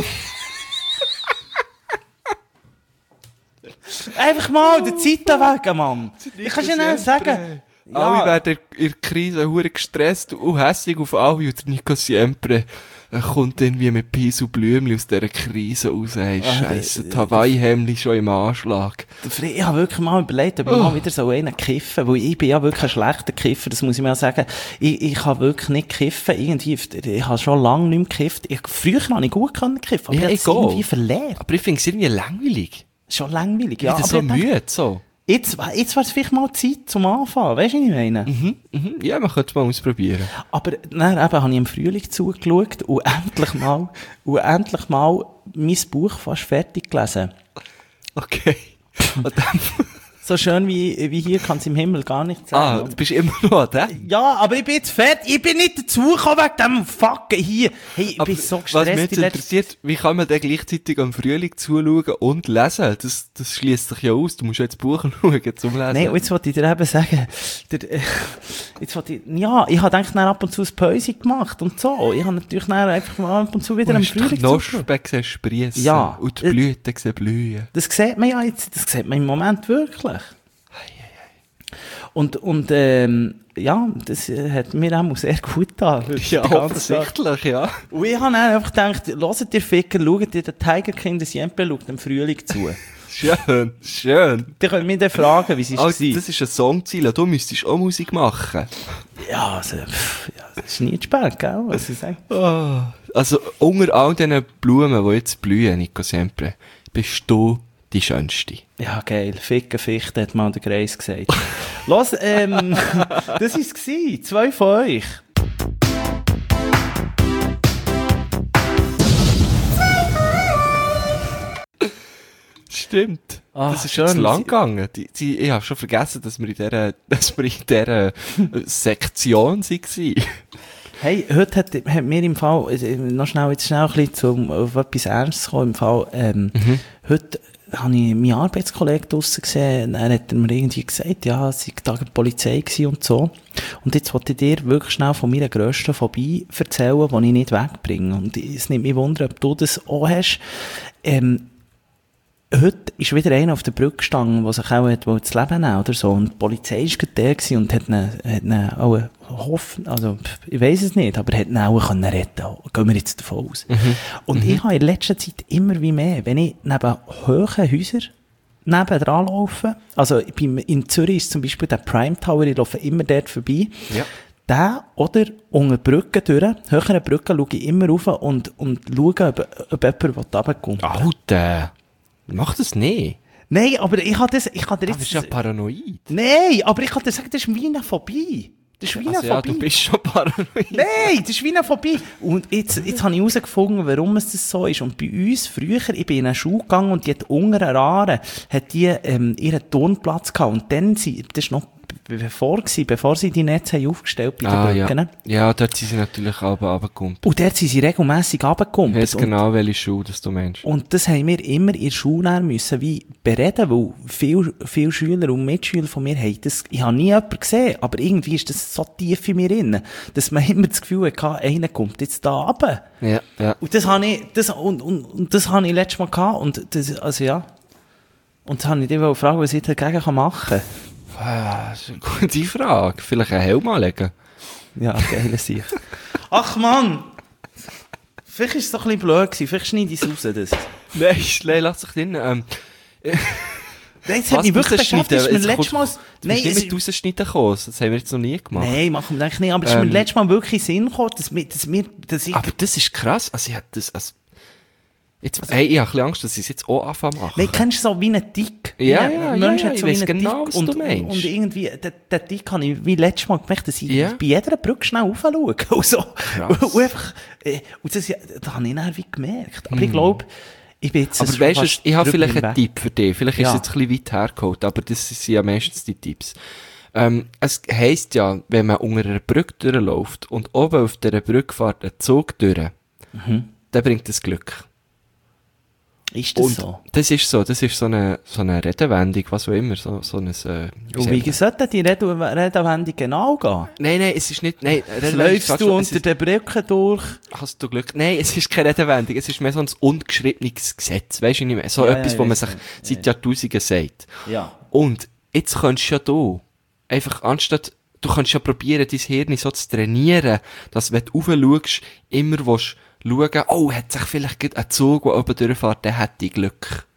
Einfach mal, der Zeit weg, Mann. Ich kann ja nicht sagen. Alle werden in der Krise hure gestresst und hässig auf alle und der Nico Siempre kommt irgendwie mit Peace und Blümchen aus dieser Krise raus. Hey, scheisse, die Hawaii-Hemdli schon im Anschlag. Ich habe wirklich mal überlegt, ob ich mal wieder so einen kiffen, weil ich bin ja wirklich ein schlechter Kiffer, das muss ich mal sagen. Ich kann wirklich nicht kiffen, irgendwie, ich habe schon lange nicht mehr gekifft. Früher habe ich gut kiffen, aber Ja, ich habe es irgendwie verlernt. Aber ich finde es irgendwie langweilig. Schon langweilig, Ja, ja. so Aber ich müde, so. Jetzt wäre es vielleicht mal Zeit zum Anfangen, weißt du, was ich meine? Ja, man könnte es mal ausprobieren. Aber dann eben habe ich im Frühling zugeschaut und endlich mal mein Buch fast fertig gelesen. Okay. Und dann, So schön wie hier kann es im Himmel gar nicht sein. du bist immer noch da? Ja, aber ich bin jetzt fertig. Ich bin nicht dazugekommen wegen dem Fucken hier. Hey, ich bin so Was mich gestresst. jetzt interessiert, wie kann man denn gleichzeitig am Frühling zuschauen und lesen? Das schließt sich ja aus. Du musst ja jetzt Buch schauen zum Lesen. Nein, und jetzt wollte ich dir eben sagen, ich habe gedacht, dann ab und zu ein Päuschen gemacht und so. Ich habe natürlich dann einfach mal ab und zu wieder am Frühling zugeschaut. Knospen sehen sprießen. Ja. Und die Blüten sehen blühen. Das sieht man ja jetzt, das sieht man im Moment wirklich. Und ja, das hat mir auch sehr gut getan. Ja, offensichtlich, ja. Und ich habe dann einfach gedacht, hört ihr Ficker, schaut ihr den Tiger King des Siempre schaut im Frühling zu. Schön, schön. Die können mich dann fragen, wie es Also, war. das ist ein Songziel. Du müsstest auch Musik machen. Ja, also, das ist nie zu spät, gell, was ich sage. Also, unter all diesen Blumen, die jetzt blühen, Nico Siempre, bist du die Schönste. Ja, geil. Ficken Fichte, hat mal der Greis gesagt. Los, das war es. 2 von euch. Stimmt. Ah, das ist schön. jetzt lang gegangen. Ich habe schon vergessen, dass wir in dieser Sektion waren. Hey, heute hat mir im Fall, noch schnell ein bisschen auf etwas Ernstes kommen, im Fall, heute habe ich meinen Arbeitskollegen draussen gesehen, er hat mir irgendwie gesagt, ja, es sei Tag der Polizei gewesen und so. Und jetzt wollte ich dir wirklich schnell von meiner grössten Phobie erzählen, die ich nicht wegbringe. Und es nimmt mich Wunder, ob du das auch hast. Heute ist wieder einer auf der Brücke gestanden, der sich auch das Leben nehmen oder so. Und die Polizei war gerade der gewesen und hat ihn auch also, ich weiss es nicht, aber hat ihn auch retten können. Gehen wir jetzt davon aus. Und ich habe in letzter Zeit immer wie mehr, wenn ich neben hohen Häusern nebendran laufe, also in Zürich ist zum Beispiel der Prime Tower, ich laufe immer dort vorbei. Ja. Der oder unter Brücken durch, höheren Brücken schaue ich immer rauf und schaue, ob jemand runterkommt. Alter! Mach das nicht. Nein, aber ich habe dir jetzt... Das ist ja paranoid. Nein, aber ich kann dir sagen, das ist wie eine Phobie. Das ist wie eine Also ja, Phobie. du bist schon paranoid. Nein, das ist wie eine Phobie. Und jetzt habe ich herausgefunden, warum es das so ist. Und bei uns früher, ich bin in eine Schule gegangen und die hat unter einer Aare, hat die ihren Turnplatz gehabt. Und dann, das ist noch bevor sie die Netze haben aufgestellt bei den Brücken. Ja, dort sind sie natürlich runtergekommen. Und dort sind sie regelmässig runtergekommen. Ich weiss genau, welche Schule das du meinst. Und das haben wir immer in der Schule müssen wie bereden, weil viele Schüler und Mitschüler von mir haben das, ich habe nie jemanden gesehen, aber irgendwie ist das so tief in mir drin, dass man immer das Gefühl hatte, einer kommt jetzt da runter. Ja, ja. Und das habe ich, das habe ich letztes Mal gehabt, und das, also ja. Und das habe ich dich fragen, was ich dagegen machen kann. Das ist eine gute Frage. Vielleicht einen Helm anlegen. Ja, geile Sicht. Ach Mann! Vielleicht war es doch ein bisschen blöd gewesen. Vielleicht schneide ich es raus, das. Nein, lass dich drin. Nein, das hat mich wirklich beschäftigt. Mir letztes Mal... Nein, nicht mit rausschneiden gekommen. Das haben wir jetzt noch nie gemacht. Nein, machen wir eigentlich nicht. Aber es ist mir letztes Mal wirklich in den Sinn gekommen, dass ich... Aber das ist krass. Also ich hatte das... Jetzt, hey, ich habe ein bisschen Angst, dass ich es jetzt auch anfangen mache. Nein, kennst du so wie einen Tick? Ja, Menschen ich so weiss wie einen genau, Tick. was du meinst. Und irgendwie, den Tick habe ich wie letztes Mal gemerkt, dass ich bei jeder Brücke schnell raufschaue. Und so. Und einfach, und das habe ich dann wie gemerkt. Aber ich glaube, ich bin jetzt... Aber weißt du, ich habe vielleicht einen Tipp für dich. Vielleicht ist es jetzt ein bisschen weit hergeholt, aber das sind ja meistens die Tipps. Es heisst ja, wenn man unter einer Brücke durchläuft und oben auf dieser Brücke fährt ein Zug durch, dann bringt das Glück. Ist das und so? Das ist so eine Redewendung, was auch immer, so ein, und wie sollte die Redewendung genau gehen? Nein, es ist nicht, nein, läufst du unter den Brücken durch? Hast du Glück? Nein, es ist keine Redewendung, es ist mehr so ein ungeschriebenes Gesetz, weisst du nicht mehr? So etwas, wo man sich seit Jahrtausenden sagt. Ja. Und jetzt könntest ja du einfach anstatt, du kannst ja probieren, dein Hirn so zu trainieren, dass wenn du raufschaust, immer willst schauen, oh, hat sich vielleicht gerade ein Zug, der oben durchfährt, der hätte Glück.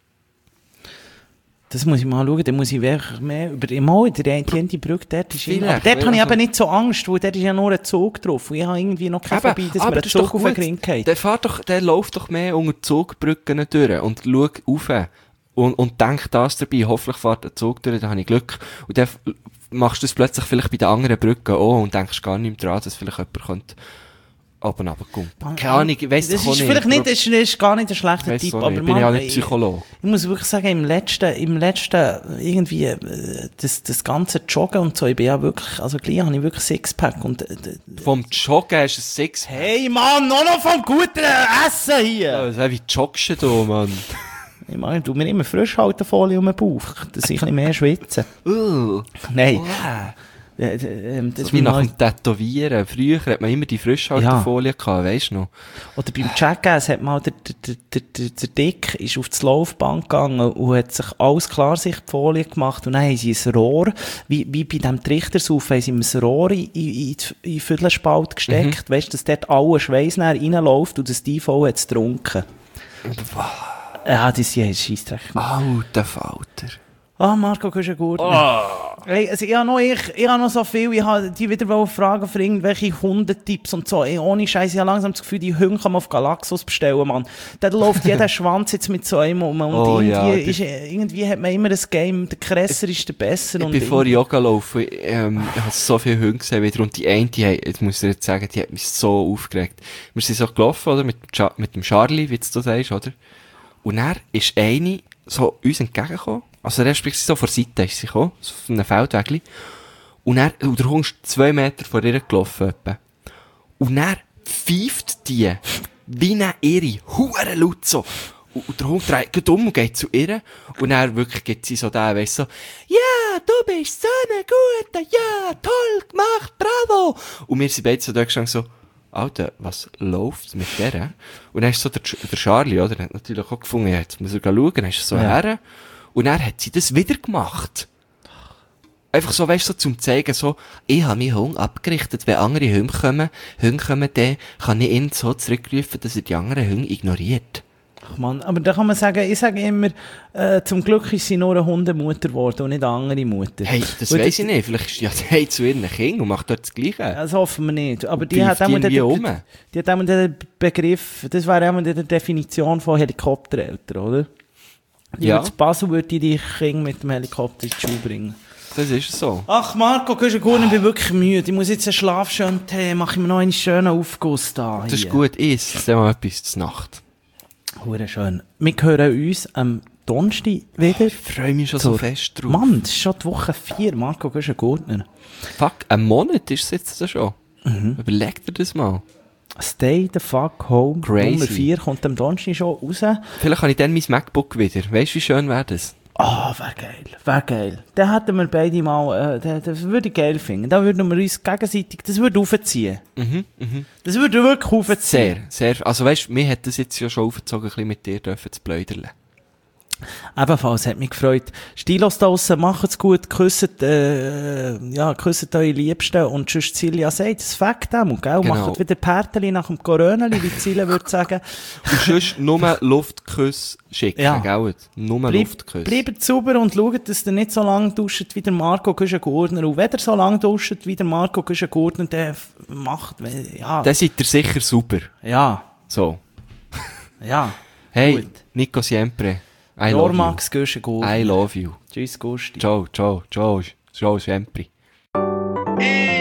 Das muss ich mal schauen, dann muss ich wirklich mehr über die Brücke, dort ist immer, aber dort habe ich eben nicht so Angst, weil dort ist ja nur ein Zug drauf und ich habe irgendwie noch kein vorbei, dass mir ein Zug auf den Ring geht. Der läuft doch mehr unter die Zugbrücken durch und schaut rauf und denkt das dabei, hoffentlich fährt der Zug durch, dann habe ich Glück. Und dann machst du das plötzlich vielleicht bei den anderen Brücken auch und denkst gar nicht mehr dran, dass vielleicht jemand könnte oben runterkommen. Keine Ahnung, ich weiss das doch ist nicht. Vielleicht nicht, das ist gar nicht ein schlechter Tipp, aber ich bin ja nicht Psychologe. Ich muss wirklich sagen, im letzten, irgendwie, das ganze Joggen und so, ich bin ja wirklich, also gleich habe ich wirklich Sixpack und, Vom Joggen hast du ein Sixpack. hey Mann, noch vom guten Essen hier! Ja, wie joggst du, Mann? Ich meine, du mir immer Frischhaltefolie um den Bauch, dass ich ein bisschen mehr schwitze. Nein. Das ist wie nach dem Tätowieren. Früher hat man immer die Frischhaltefolie gehabt, weisst du noch? Oder beim Jackass hat mal der Dick ist auf das Laufband gegangen und hat sich alles Klarsichtfolie gemacht und dann haben sie ein Rohr, wie bei dem Trichtersaufen, haben sie ihm ein Rohr in den Viertelspalt gesteckt, weisst du, dass dort alle Schweiß reinläuft und das IV hat es getrunken. Ja, das hier ist Scheissdreck. Alter Falter. Ah, Marco Kuschengurt. Hey, also ich habe noch so viel, ich habe die wieder fragen für irgendwelche Hundetipps und so. Ey, ohne Scheiß, ich habe langsam das Gefühl, die Hunde kann man auf Galaxus bestellen, Mann. Da läuft jeder Schwanz jetzt mit so einem um und irgendwie hat man immer das Game, der Kresser ist der besser. Bevor ich Yoga laufe, ich habe so viele Hunde gesehen wieder und die eine, jetzt muss ich dir jetzt sagen, die hat mich so aufgeregt. Wir sind so gelaufen, oder, mit dem Charlie, wie du sagst, oder? Und dann ist eine so uns entgegengekommen. Also, respektive so vor der Seite ist sie gekommen, so auf einem Feldwegli. Und der Hund ist 2 Meter vor ihr gelaufen, etwa. Und dann pfeift die, wie eine Irre, hure laut so. Und der Hund dreht um und geht zu ihr. Und dann wirklich gibt sie so den, weißt so, ja, du bist so eine gute, ja, toll gemacht, bravo. Und wir sind beide so da gestanden, so, Alter, was läuft mit der? Und dann ist so der Charlie, oder? Der hat natürlich auch gefunden, ja, jetzt muss er schauen, dann ist er so her. Und dann hat sie das wieder gemacht. Einfach so, weißt du, so zum zeigen, so, ich habe meinen Hund abgerichtet, wenn andere Hunde kommen, dann kann ich ihn so zurückrufen, dass er die anderen Hunde ignoriert. Ach man, aber da kann man sagen, ich sage immer, zum Glück ist sie nur eine Hundemutter geworden und nicht eine andere Mutter. Hey, das weiss ich nicht, vielleicht ist sie ja zu ihren Kindern und macht dort das Gleiche. Das hoffen wir nicht. Aber die hat einmal den Begriff, das wäre einmal die Definition von Helikoptereltern, oder? Ja. Zu Basel würde ich die Kinder mit dem Helikopter in die Schule bringen. Das ist so. Ach Marco, ich bin wirklich müde. Ich muss jetzt einen Schlafschön Tee, mache ich mir noch einen schönen Aufguss da. Das ist gut, iss mal etwas zur Nacht. Hure schön. Wir hören uns am Donnerstag wieder. Ich freue mich schon so fest drauf. Mann, das ist schon die Woche 4, Marco Guschen-Gurtner. Fuck, ein Monat ist es jetzt schon. Überleg dir das mal. Stay the fuck home. Crazy. Nummer 4 kommt am Donnerstag schon raus. Vielleicht habe ich dann mein MacBook wieder. Weißt du, wie schön wäre das? Ah, wäre geil. Da hätten wir beide mal, das würde ich geil finden. Da würden wir uns gegenseitig, das würde aufziehen. Das würde wirklich aufziehen. Sehr. Also weißt du, mir hat das jetzt ja schon aufgezogen, ein bisschen mit dir dürfen zu pläudern. Ebenfalls hat mich gefreut. Stilos da draussen, macht's gut, küsset eure Liebsten und sonst Silja sagt, es fängt auch, gell? Genau. Macht wieder Pärteli nach dem Coronali, wie Silja würde sagen. Und sonst nur Luftküsse schicken, gell? Nur Luftküsse. Bleibt sauber und schaut, dass ihr nicht so lange duscht wie der Marco Guschen-Gurtner. Und wenn ihr so lange duscht wie der Marco Guschen-Gurtner, der macht, ja. Dann seid ihr sicher super. Ja. So. Ja. Hey, gut. Nico Siempre. I love Normax you. Guschen-Gurtner. I love you. Tschüss, Gusti. Ciao, sempre.